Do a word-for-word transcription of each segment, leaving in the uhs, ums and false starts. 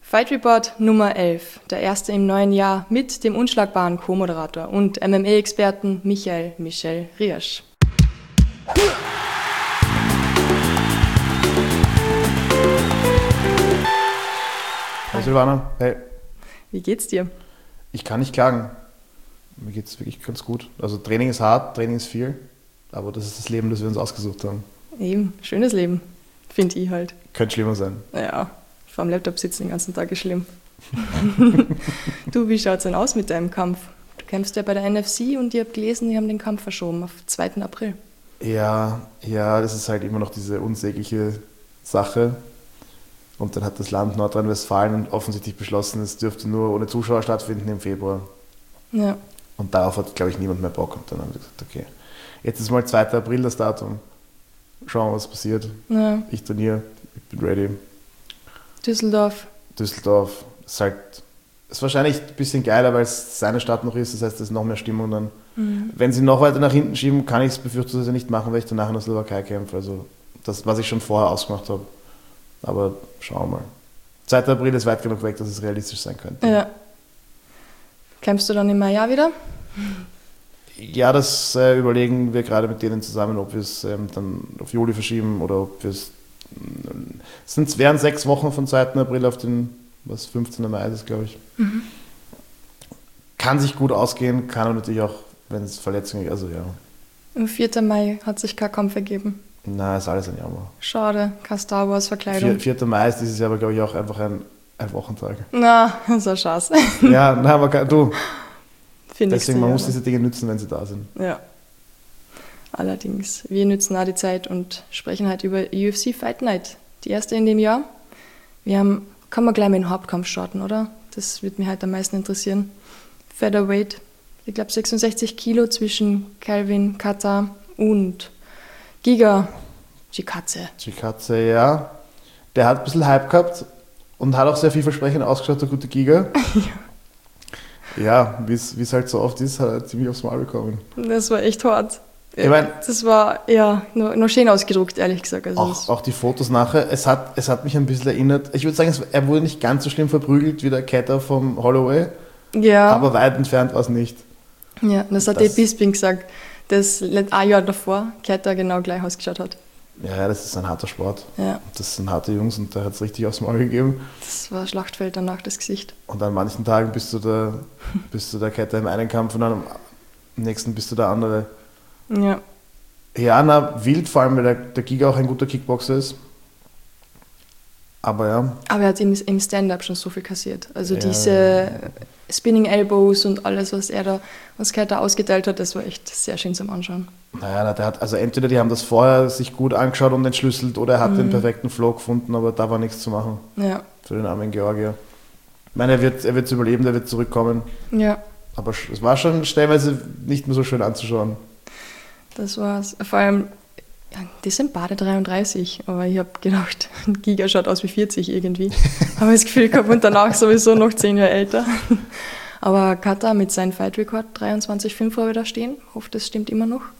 Fight Report Nummer elf, der erste im neuen Jahr mit dem unschlagbaren Co-Moderator und M M A-Experten Michael Michel Riersch. Hallo Silvana, hey. Wie geht's dir? Ich kann nicht klagen. Mir geht's wirklich ganz gut. Also Training ist hart, Training ist viel, aber das ist das Leben, das wir uns ausgesucht haben. Eben, schönes Leben, finde ich halt. Könnte schlimmer sein. Ja, vor dem Laptop sitzen den ganzen Tag ist schlimm. Du, wie schaut's denn aus mit deinem Kampf? Du kämpfst ja bei der N F C und ich habe gelesen, die haben den Kampf verschoben auf zweiten April. Ja, ja, das ist halt immer noch diese unsägliche Sache. Und dann hat das Land Nordrhein-Westfalen offensichtlich beschlossen, es dürfte nur ohne Zuschauer stattfinden im Februar. Ja. Und darauf hat, glaube ich, niemand mehr Bock. Und dann haben wir gesagt, okay, jetzt ist mal zweiter April das Datum. Schauen wir, was passiert. Ja. Ich trainiere, ich bin ready. Düsseldorf. Düsseldorf ist halt, ist wahrscheinlich ein bisschen geiler, weil es seine Stadt noch ist. Das heißt, es ist noch mehr Stimmung dann. Mhm. Wenn sie noch weiter nach hinten schieben, kann ich es befürchtet nicht machen, weil ich danach in der Slowakei kämpfe. Also das, was ich schon vorher ausgemacht habe. Aber schauen wir mal. zweiter April ist weit genug weg, dass es realistisch sein könnte. Ja. Kämpfst du dann im Mai wieder? Ja, das äh, überlegen wir gerade mit denen zusammen, ob wir es ähm, dann auf Juli verschieben oder ob wir es. Es sind, wären sechs Wochen von zweiten April auf den was, fünfzehnten Mai ist, glaube ich. Mhm. Kann sich gut ausgehen, kann aber natürlich auch, wenn es Verletzungen gibt, also ja. Am vierten Mai hat sich kein Kampf ergeben. Nein, ist alles ein Jammer. Schade, keine Star Wars Verkleidung. vierter Mai ist dieses Jahr aber, glaube ich, auch einfach ein, ein Wochentag. Na, das ist ein Schatz. Ja, nein, aber kann, du. Findest Deswegen, man ja, muss ne? diese Dinge nützen, wenn sie da sind. Ja. Allerdings, wir nützen auch die Zeit und sprechen heute über U F C Fight Night. Die erste in dem Jahr. Wir haben, kann man gleich mit dem Hauptkampf starten, oder? Das wird mich heute am meisten interessieren. Featherweight, ich glaube sechsundsechzig Kilo zwischen Calvin Kattar und Giga Chikadze. Chikadze, ja. Der hat ein bisschen Hype gehabt und hat auch sehr vielversprechend ausgeschaut, der gute Giga. Ja, ja wie es halt so oft ist, hat er ziemlich aufs Maul bekommen. Das war echt hart. Ich mein, das war ja nur, nur schön ausgedruckt, ehrlich gesagt. Also auch, auch die Fotos nachher, es hat, es hat mich ein bisschen erinnert. Ich würde sagen, es, er wurde nicht ganz so schlimm verprügelt wie der Kattar vom Holloway, ja. Aber weit entfernt war es nicht. Ja, das hat der Bisping gesagt, dass ein Jahr davor Kattar genau gleich ausgeschaut hat. Ja, das ist ein harter Sport. Ja. Das sind harte Jungs und da hat es richtig aufs Maul gegeben. Das war Schlachtfeld danach, das Gesicht. Und an manchen Tagen bist du der, bist du der Kattar im einen Kampf und am nächsten bist du der andere. Ja. Ja, na, wild, vor allem, weil der, der Giga auch ein guter Kickboxer ist. Aber ja. Aber er hat im, im Stand-Up schon so viel kassiert. Also ja. diese Spinning Elbows und alles, was er da, was Kattar ausgeteilt hat, das war echt sehr schön zum Anschauen. Naja, na, der hat, also entweder die haben das vorher sich gut angeschaut und entschlüsselt oder er hat mhm. den perfekten Flow gefunden, aber da war nichts zu machen. Ja. Für den armen Georgier. Ich meine, er wird er wird überleben, der wird zurückkommen. Ja. Aber es war schon stellenweise nicht mehr so schön anzuschauen. Das war's. Vor allem, ja, die sind beide dreiunddreißig, aber ich habe gedacht, Giga schaut aus wie vierzig irgendwie. Habe das Gefühl gehabt und danach sowieso noch zehn Jahre älter. Aber Kattar mit seinem Fight-Rekord dreiundzwanzig Komma fünf habe ich da stehen. Ich hoffe, das stimmt immer noch.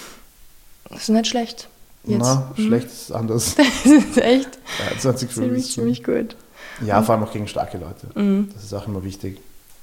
Das ist nicht schlecht. Jetzt. Na, mhm. schlecht ist anders. Das ist echt dreiundzwanzig Komma fünf ziemlich, ziemlich gut. Ja, vor allem auch gegen starke Leute. Mhm. Das ist auch immer wichtig.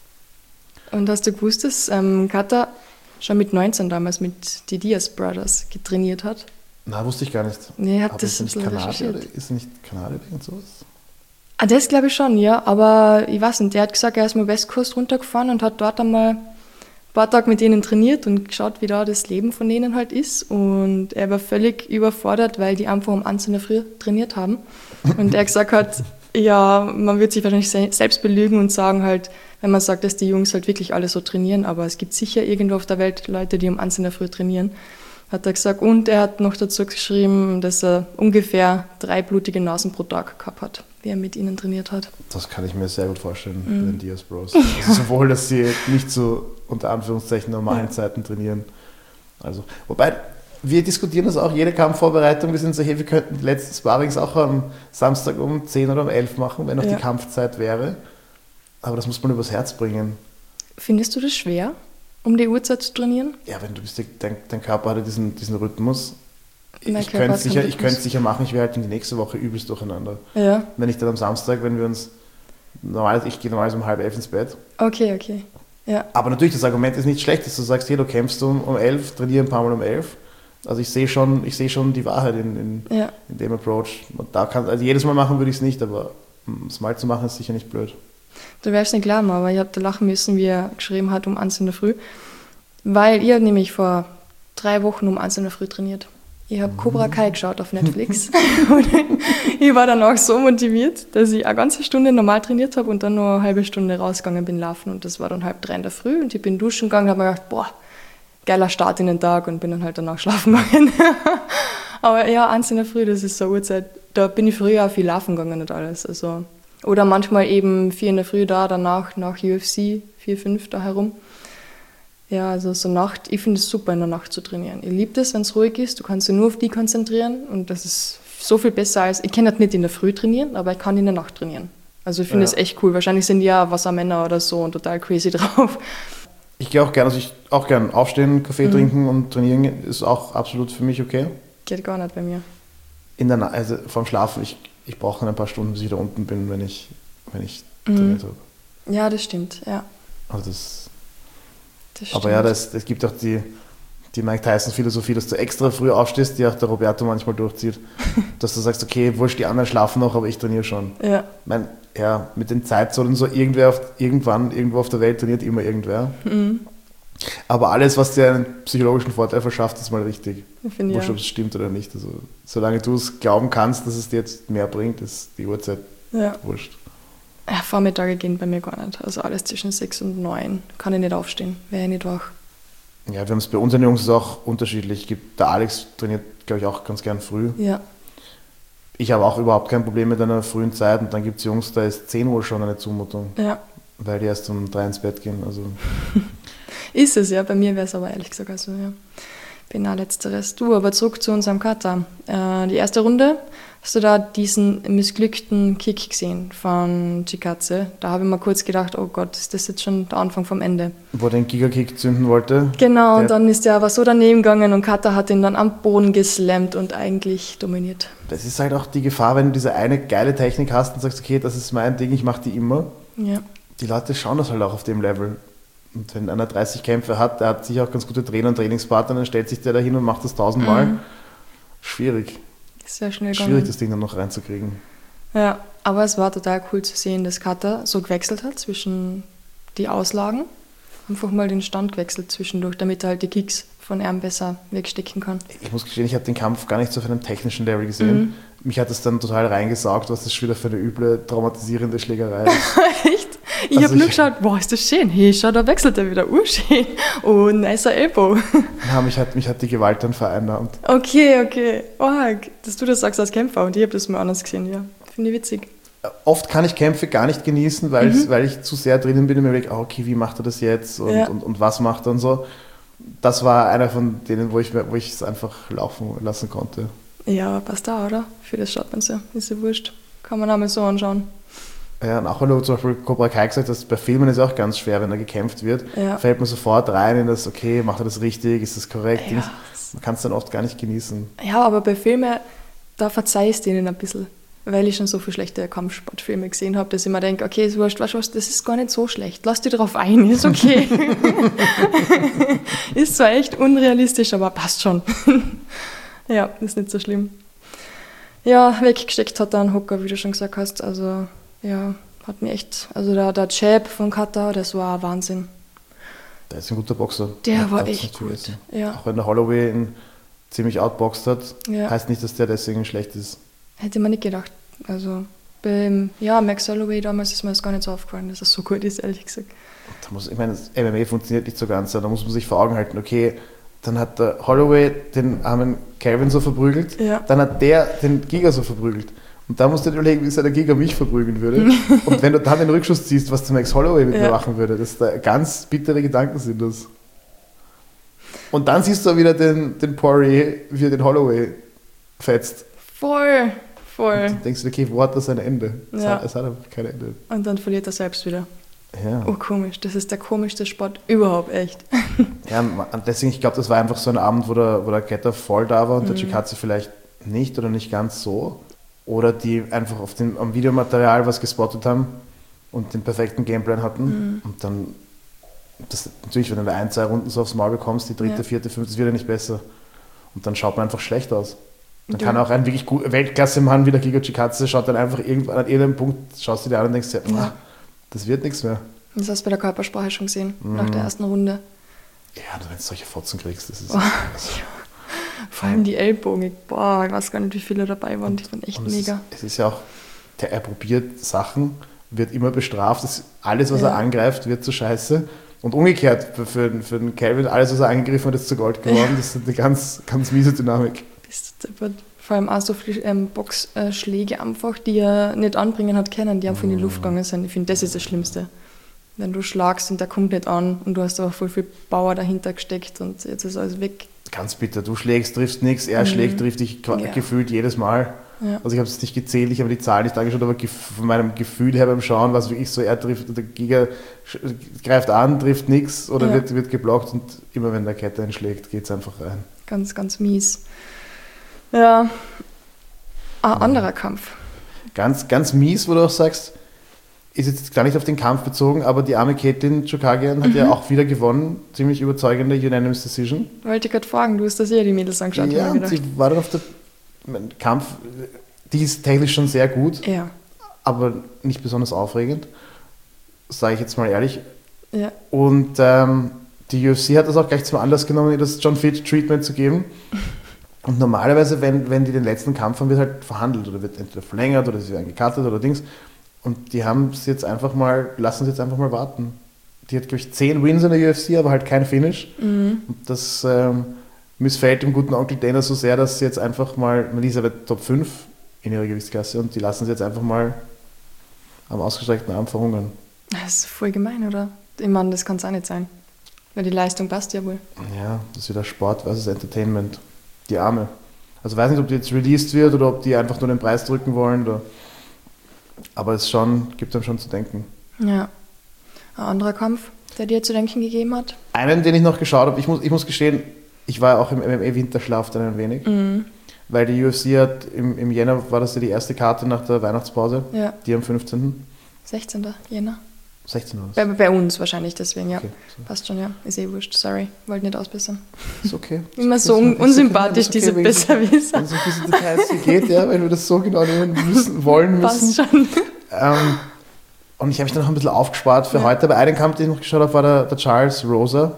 Und hast du gewusst, dass ähm, Kattar schon mit neunzehn damals mit die Diaz Brothers getrainiert hat? Na, wusste ich gar nicht. Nee, er hat aber das ist nicht Kanadier oder ist nicht Kanadier irgend sowas? Ah, das glaube ich schon, ja. Aber ich weiß nicht, der hat gesagt, er ist mal Westkust runtergefahren und hat dort einmal ein paar Tage mit denen trainiert und geschaut, wie da das Leben von denen halt ist. Und er war völlig überfordert, weil die einfach um eins in der Früh trainiert haben. Und er gesagt hat, ja, man wird sich wahrscheinlich selbst belügen und sagen halt, wenn man sagt, dass die Jungs halt wirklich alle so trainieren, aber es gibt sicher irgendwo auf der Welt Leute, die um eins in der Früh trainieren, hat er gesagt. Und er hat noch dazu geschrieben, dass er ungefähr drei blutige Nasen pro Tag gehabt hat, wie er mit ihnen trainiert hat. Das kann ich mir sehr gut vorstellen, Mhm. bei den Diaz Bros. Also sowohl, dass sie nicht so unter Anführungszeichen normalen Zeiten trainieren. Also, wobei, wir diskutieren das auch, jede Kampfvorbereitung, wir sind so, hey, wir könnten die letzten Sparrings auch am Samstag um zehn oder um elf machen, wenn auch ja. die Kampfzeit wäre. Aber das muss man übers Herz bringen. Findest du das schwer, um die Uhrzeit zu trainieren? Ja, wenn du bist, dein, dein Körper hat ja diesen, diesen Rhythmus. Mein Ich Körper könnte hat es sicher, keinen ich könnte es sicher machen, ich wäre halt in die nächste Woche übelst durcheinander. Ja. Wenn ich dann am Samstag, wenn wir uns normalerweise, ich gehe normalerweise um halb elf ins Bett. Okay, okay. Ja. Aber natürlich, das Argument ist nicht schlecht, dass du sagst, hey, du kämpfst um, um elf, trainier ein paar Mal um elf. Also ich sehe schon, ich sehe schon die Wahrheit in, in, ja. in dem Approach. Und da kann, also jedes Mal machen würde ich es nicht, aber es mal zu machen ist sicher nicht blöd. Du wärst nicht glauben, aber ich habe da lachen müssen, wie er geschrieben hat um eins in der Früh. Weil ich habe nämlich vor drei Wochen um eins in der Früh trainiert. Ich habe Cobra Kai geschaut auf Netflix. Und ich war danach so motiviert, dass ich eine ganze Stunde normal trainiert habe und dann noch eine halbe Stunde rausgegangen bin laufen. Und das war dann halb drei in der Früh und ich bin duschen gegangen und habe mir gedacht, boah, geiler Start in den Tag und bin dann halt danach schlafen gegangen. Aber ja, eins in der Früh, das ist so eine Uhrzeit, da bin ich früher auch viel laufen gegangen und alles. Also, oder manchmal eben vier in der Früh da, danach nach U F C, vier, fünf da herum. Ja, also so Nacht, ich finde es super in der Nacht zu trainieren. Ich liebe das, wenn es ruhig ist, du kannst dich nur auf die konzentrieren und das ist so viel besser als, ich kann das nicht in der Früh trainieren, aber ich kann in der Nacht trainieren. Also ich finde das ja. echt cool. Wahrscheinlich sind die ja Wassermänner oder so und total crazy drauf. Ich gehe auch gerne, also ich auch gerne aufstehen, Kaffee mhm. trinken und trainieren ist auch absolut für mich okay. Geht gar nicht bei mir. In der Na- also vorm Schlafen, ich, ich brauche dann ein paar Stunden, bis ich da unten bin, wenn ich, wenn ich mhm. trainiert habe. Ja, das stimmt, ja. Also das, das aber ja, das, es gibt auch die, die Mike Tyson-Philosophie, dass du extra früh aufstehst, die auch der Roberto manchmal durchzieht, dass du sagst, okay, wurscht, die anderen schlafen noch, aber ich trainiere schon. Ja. Ich meine, ja, mit den Zeitzonen so, irgendwer auf, irgendwann, irgendwo auf der Welt trainiert immer irgendwer. Mhm. Aber alles, was dir einen psychologischen Vorteil verschafft, ist mal richtig. Finde wurscht, ja. ob es stimmt oder nicht. Also, solange du es glauben kannst, dass es dir jetzt mehr bringt, ist die Uhrzeit ja. wurscht. Ja, Vormittage gehen bei mir gar nicht. Also alles zwischen sechs und neun kann ich nicht aufstehen, wäre ich nicht wach. Ja, wir haben es bei unseren Jungs auch unterschiedlich. Gibt, der Alex trainiert, glaube ich, auch ganz gern früh. Ja. Ich habe auch überhaupt kein Problem mit einer frühen Zeit und dann gibt es Jungs, da ist zehn Uhr schon eine Zumutung. Ja. Weil die erst um drei ins Bett gehen. Also. Ist es, ja. Bei mir wäre es aber ehrlich gesagt, also ja. Bin auch letzteres. Du, aber zurück zu unserem Kata. Äh, die erste Runde, hast du da diesen missglückten Kick gesehen von Chikadze? Da habe ich mir kurz gedacht, oh Gott, ist das jetzt schon der Anfang vom Ende? Wo er den Giga-Kick zünden wollte. Genau, und dann ist der aber so daneben gegangen und Kata hat ihn dann am Boden geslammt und eigentlich dominiert. Das ist halt auch die Gefahr, wenn du diese eine geile Technik hast und sagst, okay, das ist mein Ding, ich mache die immer. Ja. Die Leute schauen das halt auch auf dem Level. Und wenn einer dreißig Kämpfe hat, der hat sicher auch ganz gute Trainer und Trainingspartner, dann stellt sich der da hin und macht das tausendmal. Mhm. Schwierig. Sehr schnell Schwierig, gegangen. das Ding dann noch reinzukriegen. Ja, aber es war total cool zu sehen, dass Kata so gewechselt hat zwischen die Auslagen. Einfach mal den Stand gewechselt zwischendurch, damit er halt die Kicks von ihm besser wegstecken kann. Ich muss gestehen, ich habe den Kampf gar nicht so auf einem technischen Level gesehen. Mhm. Mich hat das dann total reingesaugt, was das schon wieder für eine üble, traumatisierende Schlägerei ist. Echt? Ich also habe nur geschaut, boah, ist das schön. Hey, schau, da wechselt er wieder. Urschön. Oh, nicer Elbow. Ja, mich hat, mich hat die Gewalt dann vereinnahmt. Okay, okay. Oh, dass du das sagst als Kämpfer und ich habe das mal anders gesehen, ja. Finde ich witzig. Oft kann ich Kämpfe gar nicht genießen, weil, mhm. weil ich zu sehr drinnen bin und mir denke, okay, wie macht er das jetzt und, ja. und, und was macht er und so. Das war einer von denen, wo ich wo ich es einfach laufen lassen konnte. Ja, passt da, oder? Für das schaut man so. Ist ja wurscht. Kann man auch mal so anschauen. Ja, und auch wenn du zum Beispiel Cobra Kai gesagt hast, bei Filmen ist es auch ganz schwer, wenn da gekämpft wird, ja. fällt man sofort rein in das, okay, macht er das richtig, ist das korrekt? Ja. Man kann es dann oft gar nicht genießen. Ja, aber bei Filmen, da verzeihst du ihnen ein bisschen, weil ich schon so viele schlechte Kampfsportfilme gesehen habe, dass ich mir denke, okay, ist wurscht, weißt du was, das ist gar nicht so schlecht, lass dich drauf ein, ist okay. Ist zwar echt unrealistisch, aber passt schon. Ja, ist nicht so schlimm. Ja, weggesteckt hat er einen Hocker, wie du schon gesagt hast, also... Ja, hat mir echt, also der, der Jab von Kata, das war Wahnsinn. Der ist ein guter Boxer. Der ja, war echt gut. Ja. Auch wenn der Holloway ihn ziemlich outboxt hat, ja. heißt nicht, dass der deswegen schlecht ist. Hätte man nicht gedacht. Also beim ja, Max Holloway damals ist mir das gar nicht so aufgefallen, dass er so gut ist, ehrlich gesagt. Da muss, ich meine, das M M A funktioniert nicht so ganz, da muss man sich vor Augen halten, okay, dann hat der Holloway den armen Calvin so verprügelt, ja. dann hat der den Giga so verprügelt. Und da musst du dir überlegen, wie es der Giga mich verprügeln würde. Und wenn du dann den Rückschuss ziehst, was der Max Holloway mit ja. mir machen würde, das da ganz bittere Gedanken sind das. Und dann siehst du wieder den, den Poirier, wie er den Holloway fetzt. Voll, voll. Und dann denkst du, okay, wo hat das ein Ende? Es, ja. hat, es hat einfach kein Ende. Und dann verliert er selbst wieder. Ja. Oh, komisch. Das ist der komischste Sport überhaupt, echt. Ja, deswegen, ich glaube, das war einfach so ein Abend, wo der, wo der Ketter voll da war und mhm. der Chikadze vielleicht nicht oder nicht ganz so. Oder die einfach auf dem, am Videomaterial was gespottet haben. und den perfekten Gameplan hatten. Mhm. Und dann, das, natürlich, wenn du ein, zwei Runden so aufs Maul bekommst, die dritte, ja. vierte, fünfte, das wird ja nicht besser. Und dann schaut man einfach schlecht aus. Dann ja. kann auch ein wirklich gut, Weltklasse-Mann wie der Giga Chikadze schaut dann einfach irgendwann an irgendeinem Punkt, schaust du dir an und denkst dir, ja. das wird nichts mehr. Das hast du bei der Körpersprache schon gesehen, mhm. nach der ersten Runde. Ja, wenn du solche Fotzen kriegst, das ist... Oh, also, ja. Vor allem die Ellbogen, boah, ich weiß gar nicht, wie viele dabei waren, die waren echt mega. Es ist, es ist ja auch, der, er probiert Sachen, wird immer bestraft, das, alles, was ja. er angreift, wird zu Scheiße. Und umgekehrt, für, für, für den Calvin, alles, was er angegriffen hat, ist zu Gold geworden. Ja. Das ist eine ganz, ganz miese Dynamik. Vor allem auch so viele ähm, Boxschläge einfach, die er nicht anbringen hat können, die einfach in die Luft gegangen sind. Ich finde, das ist das Schlimmste. Wenn du schlagst und der kommt nicht an und du hast aber voll viel Power dahinter gesteckt und jetzt ist alles weg. Ganz bitter. Du schlägst, triffst nichts, er mhm. schlägt, trifft dich ja. gefühlt jedes Mal. Ja. Also ich habe es nicht gezählt, ich habe die Zahl nicht angeschaut, aber von meinem Gefühl her beim Schauen war es wirklich so, er trifft, der Giga greift an, trifft nichts oder ja. wird, wird geblockt und immer wenn der Kette einschlägt, geht es einfach rein. Ganz, ganz mies. Ja, ein mhm. anderer Kampf. Ganz, ganz mies, wo du auch sagst, ist jetzt gar nicht auf den Kampf bezogen, aber die arme Caitlin Chookagian hat mhm. ja auch wieder gewonnen. Ziemlich überzeugende Unanimous Decision. Wollte ich gerade fragen, du hast das ja die Mädels angeschaut. Ja, und sie war dann auf der Kampf, die ist technisch schon sehr gut, ja. aber nicht besonders aufregend, sage ich jetzt mal ehrlich. Ja. Und ähm, die U F C hat das auch gleich zum Anlass genommen, ihr das John Fitch Treatment zu geben. Und normalerweise, wenn, wenn die den letzten Kampf haben, wird halt verhandelt oder wird entweder verlängert oder es wird gecuttet oder Dings. Und die haben es jetzt einfach mal, lassen es jetzt einfach mal warten. Die hat, glaube ich, zehn Wins in der U F C, aber halt kein Finish. Mhm. Und das ähm, missfällt dem guten Onkel Dana so sehr, dass sie jetzt einfach mal, die ist aber Top fünf in ihrer Gewichtsklasse und die lassen sie jetzt einfach mal am ausgestreckten Arm verhungern. Das ist voll gemein, oder? Ich meine, das kann es auch nicht sein. Weil die Leistung passt ja wohl. Ja, das ist wieder Sport versus Entertainment. Die Arme. Also ich weiß nicht, ob die jetzt released wird oder ob die einfach nur den Preis drücken wollen. Oder aber es schon, gibt einem schon zu denken. Ja. Ein anderer Kampf, der dir zu denken gegeben hat? Einen, den ich noch geschaut habe, ich muss, ich muss gestehen, ich war auch im M M A-Winterschlaf dann ein wenig. Mhm. Weil die U F C hat, im, im Jänner war das ja die erste Karte nach der Weihnachtspause. Ja. Die am fünfzehnten sechzehnten Jänner. sechzehn Uhr. Bei, bei uns wahrscheinlich, deswegen, ja. Okay, so. Passt schon, ja. Ist eh wurscht, sorry. Wollte nicht ausbessern. Ist okay. Immer so un- unsympathisch, okay, diese okay, Besserwisser. Wenn es um diese Details geht, ja, weil wir das so genau nehmen müssen, wollen müssen. Passt schon. Ähm, und ich habe mich dann noch ein bisschen aufgespart für ja. heute. Bei einem Kampf, den ich noch geschaut habe, war der, der Charles Rosa.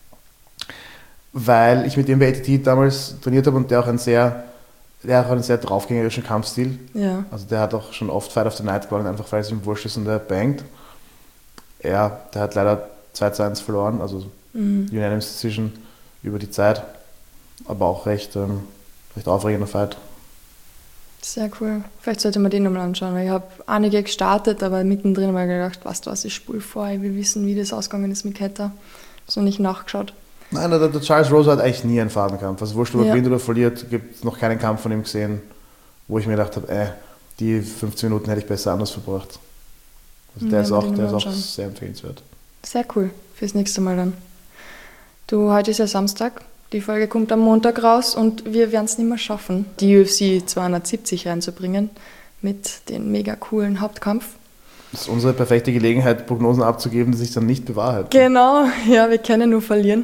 Weil ich mit dem bei A T T damals trainiert habe und der auch ein sehr, der auch einen sehr draufgängerischen Kampfstil. Ja. Also der hat auch schon oft Fight of the Night gewonnen, einfach weil es ihm wurscht ist und der bangt. Ja, der hat leider zwei zu eins verloren, also mhm. Unanimous Decision über die Zeit. Aber auch recht, ähm, recht aufregender Fight. Sehr cool. Vielleicht sollte man den nochmal anschauen, weil ich habe einige gestartet, aber mittendrin habe ich gedacht, weißt du was, ich spule vor, ich will wissen, wie das ausgegangen ist mit Ketter. Ich habe es noch nicht nachgeschaut. Nein, der, der Charles Rosa hat eigentlich nie einen Fadenkampf. Also wurscht, ob er ja. gewinnt oder verliert, gibt es noch keinen Kampf von ihm gesehen, wo ich mir gedacht habe, äh, die fünfzehn Minuten hätte ich besser anders verbracht. Also der ja, ist auch, der ist auch sehr empfehlenswert. Sehr cool, fürs nächste Mal dann. Du, heute ist ja Samstag, die Folge kommt am Montag raus und wir werden es nicht mehr schaffen, die U F C zweihundertsiebzig reinzubringen mit dem mega coolen Hauptkampf. Das ist unsere perfekte Gelegenheit, Prognosen abzugeben, die sich dann nicht bewahrheiten. Genau, ja, wir können nur verlieren.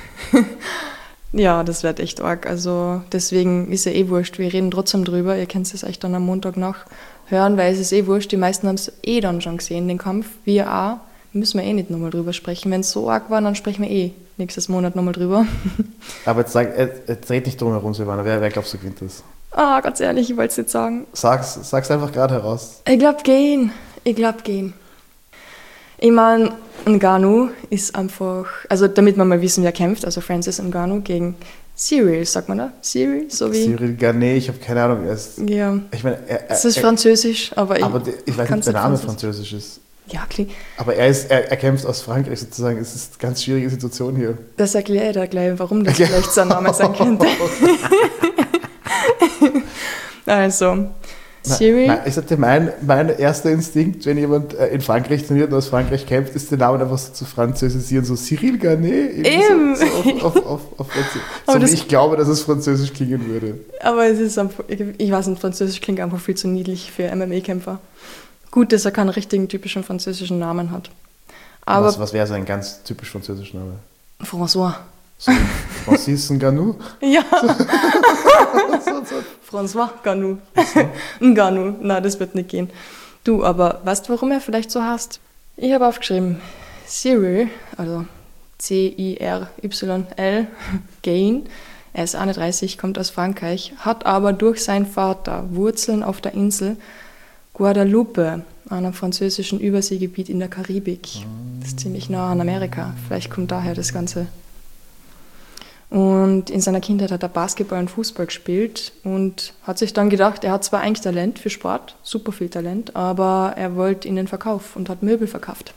Ja, das wird echt arg. Also deswegen ist ja eh wurscht, wir reden trotzdem drüber. Ihr könnt es euch dann am Montag noch hören, weil es ist eh wurscht. Die meisten haben es eh dann schon gesehen, den Kampf. Wir auch. Müssen wir eh nicht nochmal drüber sprechen. Wenn es so arg war, dann sprechen wir eh nächstes Monat nochmal drüber. Aber jetzt, sag, jetzt red nicht drum herum, Silvana. Wer, wer glaubst du gewinnt das? Ah, ganz ehrlich, ich wollte es nicht sagen. Sag's, sag's einfach gerade heraus. Ich glaube gehen. Ich glaube gehen. Ich meine, Ngannou ist einfach, also damit wir mal wissen, wer kämpft, also Francis Ngannou gegen Cyril, sagt man da? Cyril? So wie? Cyril Gane, ich habe keine Ahnung. Er ist, ja. Ich meine, er, er, es ist französisch, aber ich, aber der, ich weiß nicht, ob der Name französisch ist. Ja, klar. Aber er, ist, er, er kämpft aus Frankreich sozusagen. Es ist eine ganz schwierige Situation hier. Das erkläre ich dir gleich, warum das vielleicht sein Name sein könnte. Also, Cyril. Nein, ich sagte, mein, mein erster Instinkt, wenn jemand in Frankreich trainiert und aus Frankreich kämpft, ist den Namen einfach so zu französisieren, so Cyril Gane. Eben. So, so, auf, auf, auf, auf so wie ich glaube, dass es französisch klingen würde. Aber es ist einfach, ich weiß nicht, französisch klingt einfach viel zu niedlich für M M A-Kämpfer. Gut, dass er keinen richtigen typischen französischen Namen hat. Aber was was wäre so ein ganz typisch französischer Name? François. So, Francis Ngannou? Ja. François Ngannou. Ngannou. Nein, das wird nicht gehen. Du, aber weißt du, warum er vielleicht so heißt? Ich habe aufgeschrieben, Cyril, also C I R Y L, Gain, er ist einunddreißig, kommt aus Frankreich, hat aber durch seinen Vater Wurzeln auf der Insel Guadeloupe, einem französischen Überseegebiet in der Karibik. Das ist ziemlich nah an Amerika. Vielleicht kommt daher das Ganze. Und in seiner Kindheit hat er Basketball und Fußball gespielt und hat sich dann gedacht, er hat zwar eigentlich Talent für Sport, super viel Talent, aber er wollte in den Verkauf und hat Möbel verkauft.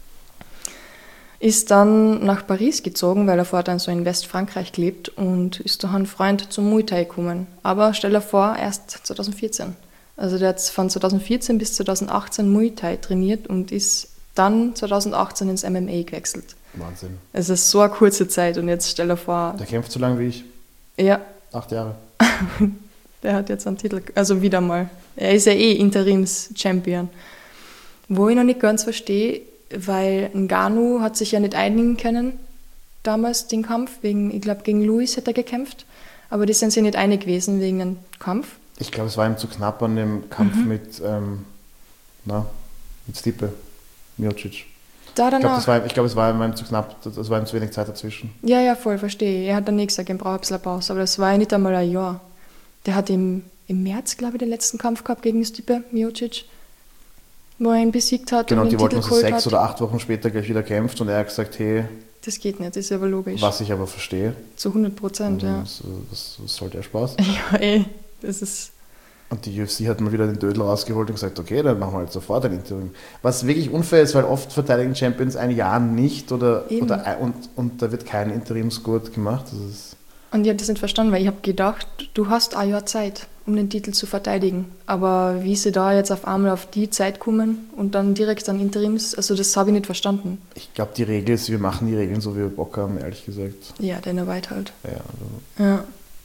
Ist dann nach Paris gezogen, weil er fortan so in Westfrankreich gelebt und ist durch einen Freund zum Muay Thai gekommen. Aber stell dir vor, erst zwanzig vierzehn. Also der hat von zwanzig vierzehn bis zwanzig achtzehn Muay Thai trainiert und ist dann zwanzig achtzehn ins M M A gewechselt. Wahnsinn. Es ist so eine kurze Zeit und jetzt stell dir vor... Der kämpft so lange wie ich. Ja. Acht Jahre. Der hat jetzt einen Titel, also wieder mal. Er ist ja eh Interims-Champion. Wo ich noch nicht ganz verstehe, weil Ngannou hat sich ja nicht einigen können, damals den Kampf, wegen, ich glaube gegen Luis hat er gekämpft, aber die sind sich nicht einig gewesen wegen dem Kampf. Ich glaube, es war ihm zu knapp an dem Kampf mhm. mit, ähm, na, mit Stipe Miocic. Da ich glaube, war, glaub, es war ihm zu knapp, es war ihm zu wenig Zeit dazwischen. Ja, ja, voll, verstehe. Er hat dann nicht gesagt, er braucht ein bisschen Pause, aber das war ja nicht einmal ein Jahr. Der hat im, im März, glaube ich, den letzten Kampf gehabt gegen Stipe Miocic, wo er ihn besiegt hat. Genau, und die wollten also sechs hat. oder acht Wochen später gleich wieder kämpft und er hat gesagt, hey... Das geht nicht, das ist aber logisch. Was ich aber verstehe. Zu hundert Prozent, ja. Das, das, das soll der Spaß. Ja, eh, das ist... Und die U F C hat mal wieder den Dödel rausgeholt und gesagt, okay, dann machen wir halt sofort ein Interim. Was wirklich unfair ist, weil oft verteidigen Champions ein Jahr nicht oder, oder und, und da wird kein Interimsgurt gemacht. Das ist und ich habe das nicht verstanden, weil ich habe gedacht, du hast ein Jahr Zeit, um den Titel zu verteidigen. Aber wie sie da jetzt auf einmal auf die Zeit kommen und dann direkt an Interims, also das habe ich nicht verstanden. Ich glaube, die Regel ist, wir machen die Regeln so, wie wir Bock haben, ehrlich gesagt. Ja, Dana White halt. Ja, also. Ja.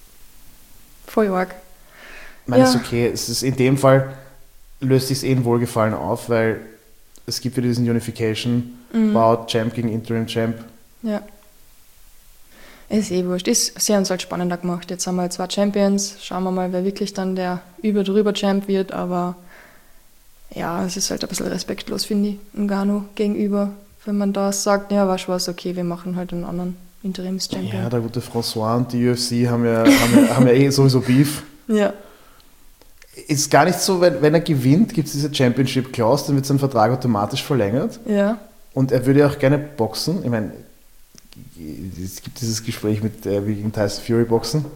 Voll arg. Ich meine, ja. ist okay. Es ist in dem Fall löst sich es eh ein Wohlgefallen auf, weil es gibt wieder diesen Unification, mhm. Bout, Champ gegen Interim Champ. Ja. Ist eh wurscht. Ist sehr uns halt spannender gemacht. Jetzt haben wir zwei Champions. Schauen wir mal, wer wirklich dann der über-drüber-Champ wird. Aber ja, es ist halt ein bisschen respektlos, finde ich, Ngannou gegenüber. Wenn man da sagt, ja, weißt du was, okay, wir machen halt einen anderen Interims-Champion. Ja, der gute François und die U F C haben ja, haben ja, haben ja eh sowieso Beef. Ja. Ist gar nicht so, wenn, wenn er gewinnt, gibt es diese Championship-Clause, dann wird sein Vertrag automatisch verlängert. Ja. Und er würde auch gerne boxen. Ich meine, es gibt dieses Gespräch mit äh, wie gegen Tyson Fury boxen.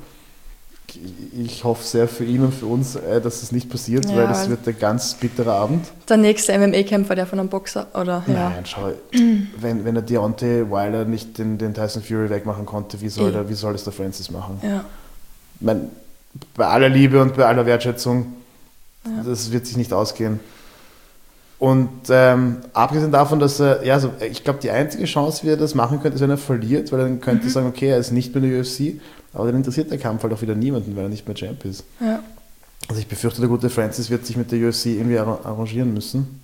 Ich hoffe sehr für ihn und für uns, äh, dass das nicht passiert, ja, weil das wird ein ganz bitterer Abend. Der nächste M M A-Kämpfer, der von einem Boxer, oder? Nein, ja. schau, wenn, wenn der Deontay Wilder nicht den, den Tyson Fury wegmachen konnte, wie soll, der, wie soll es der Francis machen? Ja. Ich meine, bei aller Liebe und bei aller Wertschätzung, ja. das wird sich nicht ausgehen. Und ähm, abgesehen davon, dass er, ja, also ich glaube, die einzige Chance, wie er das machen könnte, ist, wenn er verliert, weil dann könnte er mhm. sagen, okay, er ist nicht mehr in der U F C, aber dann interessiert der Kampf halt auch wieder niemanden, weil er nicht mehr Champ ist. Ja. Also ich befürchte, der gute Francis wird sich mit der U F C irgendwie arrangieren müssen.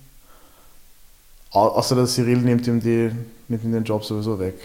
Au- außer dass Cyril nimmt ihm, die, nimmt ihm den Job sowieso weg.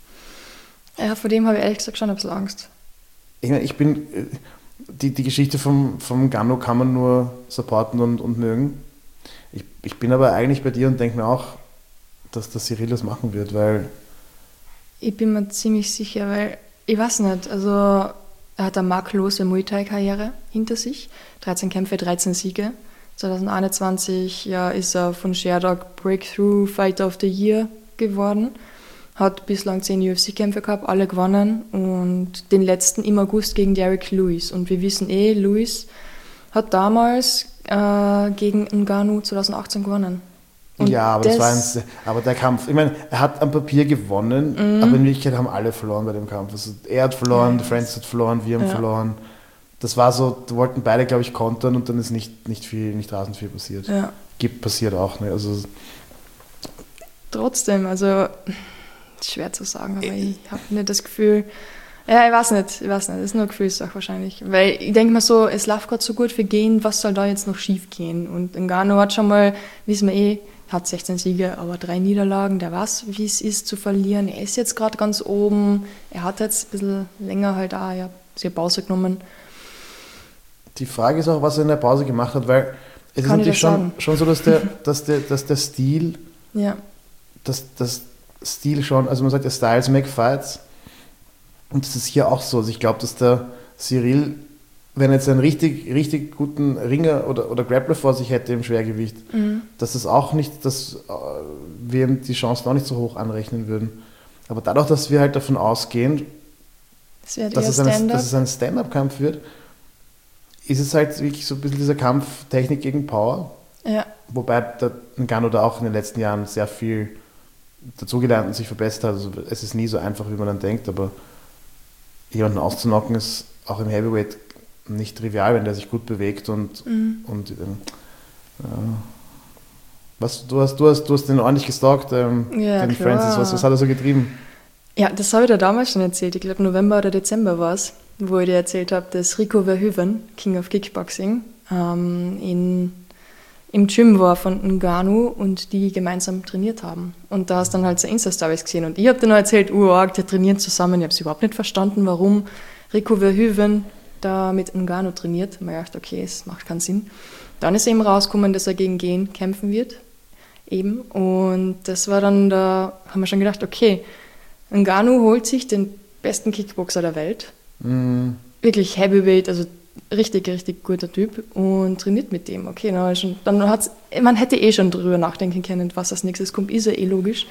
Ja, vor dem habe ich ehrlich gesagt schon ein bisschen Angst. Ich meine, ich bin, die, die Geschichte vom, vom Ngannou kann man nur supporten und, und mögen. Ich, ich bin aber eigentlich bei dir und denke mir auch, dass der Cyril das machen wird, weil... Ich bin mir ziemlich sicher, weil, ich weiß nicht, also er hat eine makellose Muay Thai-Karriere hinter sich, dreizehn Kämpfe, dreizehn Siege. zwanzig einundzwanzig ja, ist er von Sherdog Breakthrough Fighter of the Year geworden, hat bislang zehn U F C-Kämpfe gehabt, alle gewonnen und den letzten im August gegen Derek Lewis. Und wir wissen eh, Lewis hat damals äh, gegen Ngannou zwanzig achtzehn gewonnen. Und ja, aber, das das war ein, aber der Kampf, ich meine, er hat am Papier gewonnen, mhm. aber in Wirklichkeit haben alle verloren bei dem Kampf. Also er hat verloren, ja, Francis hat verloren, wir haben ja. verloren. Das war so, da wollten beide, glaube ich, kontern und dann ist nicht, nicht viel, nicht rasend viel passiert. Ja. Gibt, passiert auch, ne? Also trotzdem, also schwer zu sagen, aber ich habe nicht das Gefühl, Ja, ich weiß nicht, ich weiß nicht, das ist nur eine Gefühlssache wahrscheinlich. Weil ich denke mir so, es läuft gerade so gut für Gehen, was soll da jetzt noch schief gehen? Und Ngannou hat schon mal, wissen wir eh, hat sechzehn Siege, aber drei Niederlagen, der weiß, wie es ist zu verlieren. Er ist jetzt gerade ganz oben, er hat jetzt ein bisschen länger halt auch, ja, sich eine Pause genommen. Die Frage ist auch, was er in der Pause gemacht hat, weil es ist Kann ich natürlich das schon, sagen? schon so, dass der, dass der, dass der Stil, Ja, dass das Stil schon, also man sagt ja Styles make fights, und das ist hier auch so. Also ich glaube, dass der Cyril, wenn er jetzt einen richtig, richtig guten Ringer oder, oder Grappler vor sich hätte im Schwergewicht, mhm. dass es auch nicht, dass äh, wir ihm die Chancen auch nicht so hoch anrechnen würden. Aber dadurch, dass wir halt davon ausgehen, das wird dass eher es, ein, Stand-up. dass es ein Stand-up-Kampf wird, ist es halt wirklich so ein bisschen dieser Kampf Technik gegen Power. Ja, Wobei der Ngannou da auch in den letzten Jahren sehr viel dazugelernt und sich verbessert hat. Also es ist nie so einfach, wie man dann denkt, aber jemanden auszunocken ist auch im Heavyweight nicht trivial, wenn der sich gut bewegt und, mhm. und ähm, äh, was, du hast, du hast, du hast den ordentlich gestalkt, ähm, Ja, den klar. Francis, was, was hat er so getrieben? Ja, das habe ich dir damals schon erzählt. Ich glaube, November oder Dezember war es, wo ich dir erzählt habe, dass Rico Verhoeven, King of Kickboxing, ähm, in, im Gym war von Ngannou und die gemeinsam trainiert haben. Und da hast du dann halt so Insta-Stories gesehen. Und ich habe dir noch erzählt, oh, die trainieren zusammen. Ich habe es überhaupt nicht verstanden, warum Rico Verhoeven da mit Ngannou trainiert. Ich habe gedacht, okay, es macht keinen Sinn. Dann ist eben rausgekommen, dass er gegen Gane kämpfen wird. Eben. Und das war dann, da haben wir schon gedacht, okay, Ngannou holt sich den besten Kickboxer der Welt. Mhm. Wirklich Heavyweight, also richtig, richtig guter Typ und trainiert mit dem. Okay, dann, schon, dann hat's, man hätte eh schon drüber nachdenken können, was als nächstes kommt, ist ja eh logisch.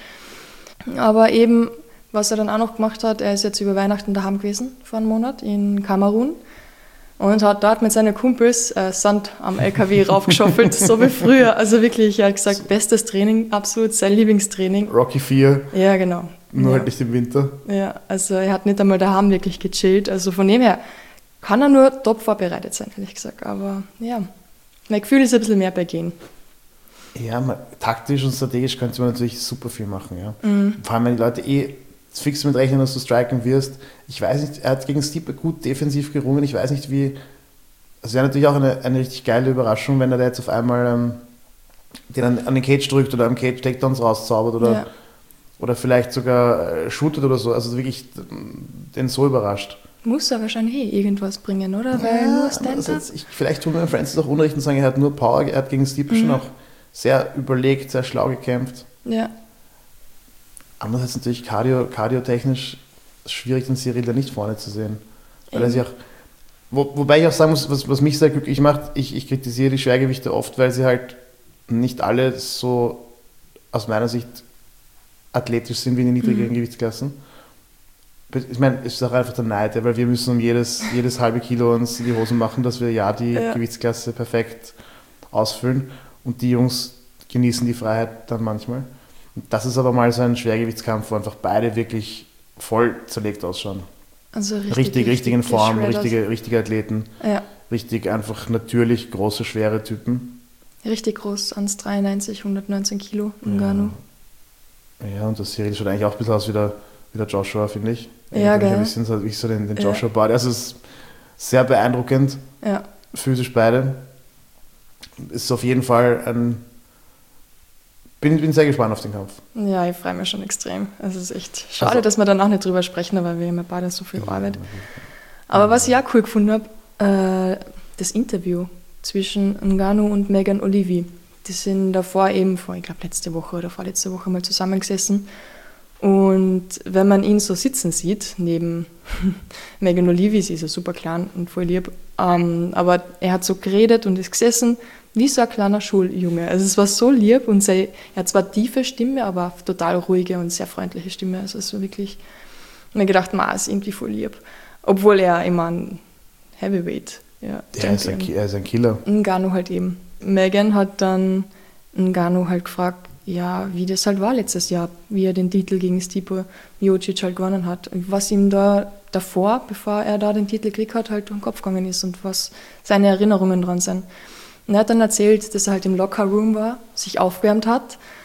Aber eben, was er dann auch noch gemacht hat, er ist jetzt über Weihnachten daheim gewesen, vor einem Monat in Kamerun und hat dort mit seinen Kumpels äh, Sand am L K W raufgeschaufelt, so wie früher. Also wirklich, er hat gesagt, bestes Training, absolut sein Lieblingstraining. Rocky vier, Ja, genau. nur ja. halt nicht im Winter. Ja, also er hat nicht einmal daheim wirklich gechillt. Also von dem her kann er nur top vorbereitet sein, ehrlich gesagt. Aber ja, mein Gefühl ist ein bisschen mehr bei Gehen. Ja, man, taktisch und strategisch könnte man natürlich super viel machen. Ja. Mhm. Vor allem, wenn die Leute eh fix mit rechnen, dass du striken wirst. Ich weiß nicht, er hat gegen Stipe gut defensiv gerungen. Ich weiß nicht, wie. Es wäre natürlich auch eine, eine richtig geile Überraschung, wenn er da jetzt auf einmal ähm, den an, an den Cage drückt oder am Cage Takedowns rauszaubert oder, Ja. oder vielleicht sogar äh, shootet oder so. Also wirklich den so überrascht. Muss er wahrscheinlich eh irgendwas bringen, oder? Weil Ja, nur also Stand-up. jetzt, ich, vielleicht tun wir Francis auch Unrecht und sagen, er hat nur Power, er hat gegen Stipe Mhm. schon auch sehr überlegt, sehr schlau gekämpft. Ja, Andererseits natürlich cardio, cardiotechnisch schwierig, den Cyril da nicht vorne zu sehen. Weil er sich auch, wo, wobei ich auch sagen muss, was, was mich sehr glücklich macht, ich, ich kritisiere die Schwergewichte oft, weil sie halt nicht alle so aus meiner Sicht athletisch sind wie in den niedrigeren Mhm. Gewichtsklassen. Ich meine, es ist auch einfach der Neid, ja, weil wir müssen um jedes, jedes halbe Kilo uns in die Hosen machen, dass wir ja die Ja. Gewichtsklasse perfekt ausfüllen. Und die Jungs genießen die Freiheit dann manchmal. Und das ist aber mal so ein Schwergewichtskampf, wo einfach beide wirklich voll zerlegt ausschauen. also richtig, Richtig, richtig in Form, geschreddert. richtige, richtige Athleten, Ja, richtig einfach natürlich große, schwere Typen. richtig groß, eins Komma dreiundneunzig, hundertneunzehn Kilo, Ngannou. Ja, und das Cyril schaut eigentlich auch ein bisschen aus wie der, wie der Joshua, finde ich. Ja, Eigentlich gell. Ein bisschen so, wie so den, den Ja. Joshua Body. Also es ist sehr beeindruckend, Ja, physisch beide. Ist auf jeden Fall ein. Bin, bin sehr gespannt auf den Kampf. ja, ich freue mich schon extrem. Also es ist echt schade, Also- dass wir dann auch nicht drüber sprechen, aber wir haben ja beide so viel Arbeit. Aber was ich auch cool gefunden habe, äh, das Interview zwischen Ngannou und Megan Olivi. Die sind davor eben vor, ich glaube letzte Woche oder vorletzte Woche mal zusammengesessen. Und wenn man ihn so sitzen sieht, neben Megan Olivi, sie ist ja super klein und voll lieb, ähm, aber er hat so geredet und ist gesessen wie so ein kleiner Schuljunge. Also es war so lieb und sei, er hat zwar tiefe Stimme, aber total ruhige und sehr freundliche Stimme. Also es war wirklich, ich mir gedacht, ma, ist irgendwie voll lieb. Obwohl er immer ein Heavyweight, ja. Ja, er ist, ein, Champion. er ist ein Killer. Ngannou halt eben. Megan hat dann Ngannou halt gefragt, ja, wie das halt war letztes Jahr, wie er den Titel gegen Stipe Miocic halt gewonnen hat. Und was ihm da davor, bevor er da den Titel gekriegt hat, halt durch den Kopf gegangen ist und was seine Erinnerungen dran sind. Und er hat dann erzählt, dass er halt im Locker-Room war, sich aufgewärmt hat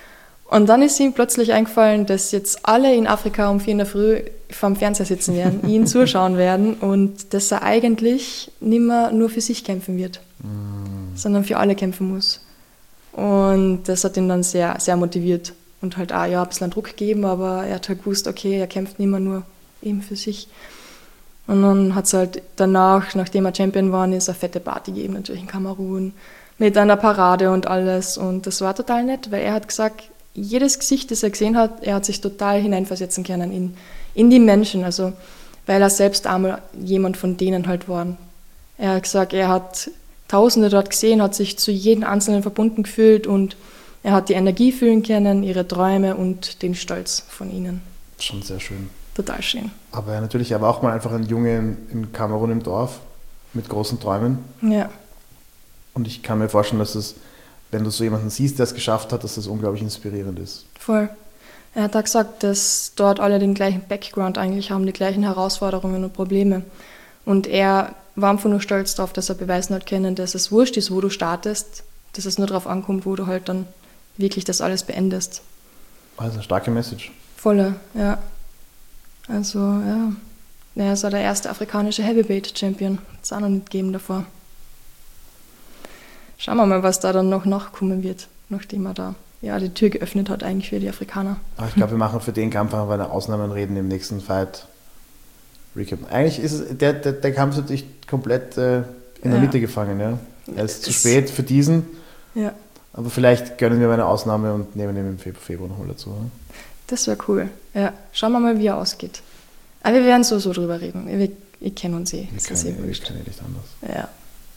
Und dann ist ihm plötzlich eingefallen, dass jetzt alle in Afrika um vier in der Früh vorm Fernseher sitzen werden, ihn zuschauen werden und dass er eigentlich nicht mehr nur für sich kämpfen wird, mm. sondern für alle kämpfen muss. Und das hat ihn dann sehr, sehr motiviert und halt auch ja, ein bisschen Druck gegeben, aber er hat halt gewusst, okay, er kämpft nicht mehr nur eben für sich. Und dann hat es halt danach, nachdem er Champion war, ist eine fette Party gegeben, natürlich in Kamerun, mit einer Parade und alles. Und das war total nett, weil er hat gesagt, jedes Gesicht, das er gesehen hat, er hat sich total hineinversetzen können in, in die Menschen, also weil er selbst einmal jemand von denen halt war. Er hat gesagt, er hat Tausende dort gesehen, hat sich zu jedem Einzelnen verbunden gefühlt und er hat die Energie fühlen können, ihre Träume und den Stolz von ihnen. Schon sehr schön. Total schön. Aber er natürlich aber auch mal einfach ein Junge in, in Kamerun im Dorf mit großen Träumen. Ja. Und ich kann mir vorstellen, dass es, wenn du so jemanden siehst, der es geschafft hat, dass das unglaublich inspirierend ist. Voll. Er hat auch gesagt, dass dort alle den gleichen Background eigentlich haben, die gleichen Herausforderungen und Probleme. Und er war einfach nur stolz darauf, dass er beweisen hat können, dass es wurscht ist, wo du startest, dass es nur darauf ankommt, wo du halt dann wirklich das alles beendest. Also eine starke Message. Volle, ja. Also, ja. Er ist auch der erste afrikanische Heavyweight-Champion. Hat es auch noch nicht gegeben davor. Schauen wir mal, was da dann noch nachkommen wird, nachdem er da ja, die Tür geöffnet hat eigentlich für die Afrikaner. Aber ich glaube, wir machen für den Kampf einfach eine Ausnahme reden im nächsten Fight. Recap. Eigentlich ist es, der, der, der Kampf ist natürlich komplett äh, in der ja. Mitte gefangen. Ja? Er ist es zu spät für diesen, ja. aber vielleicht gönnen wir mal eine Ausnahme und nehmen ihn im Februar nochmal dazu. Ja? Das wäre cool. Ja. Schauen wir mal, wie er ausgeht. Aber wir werden so so drüber reden. Wir, ich kenne uns eh. Wir können eh nicht anders. Ja.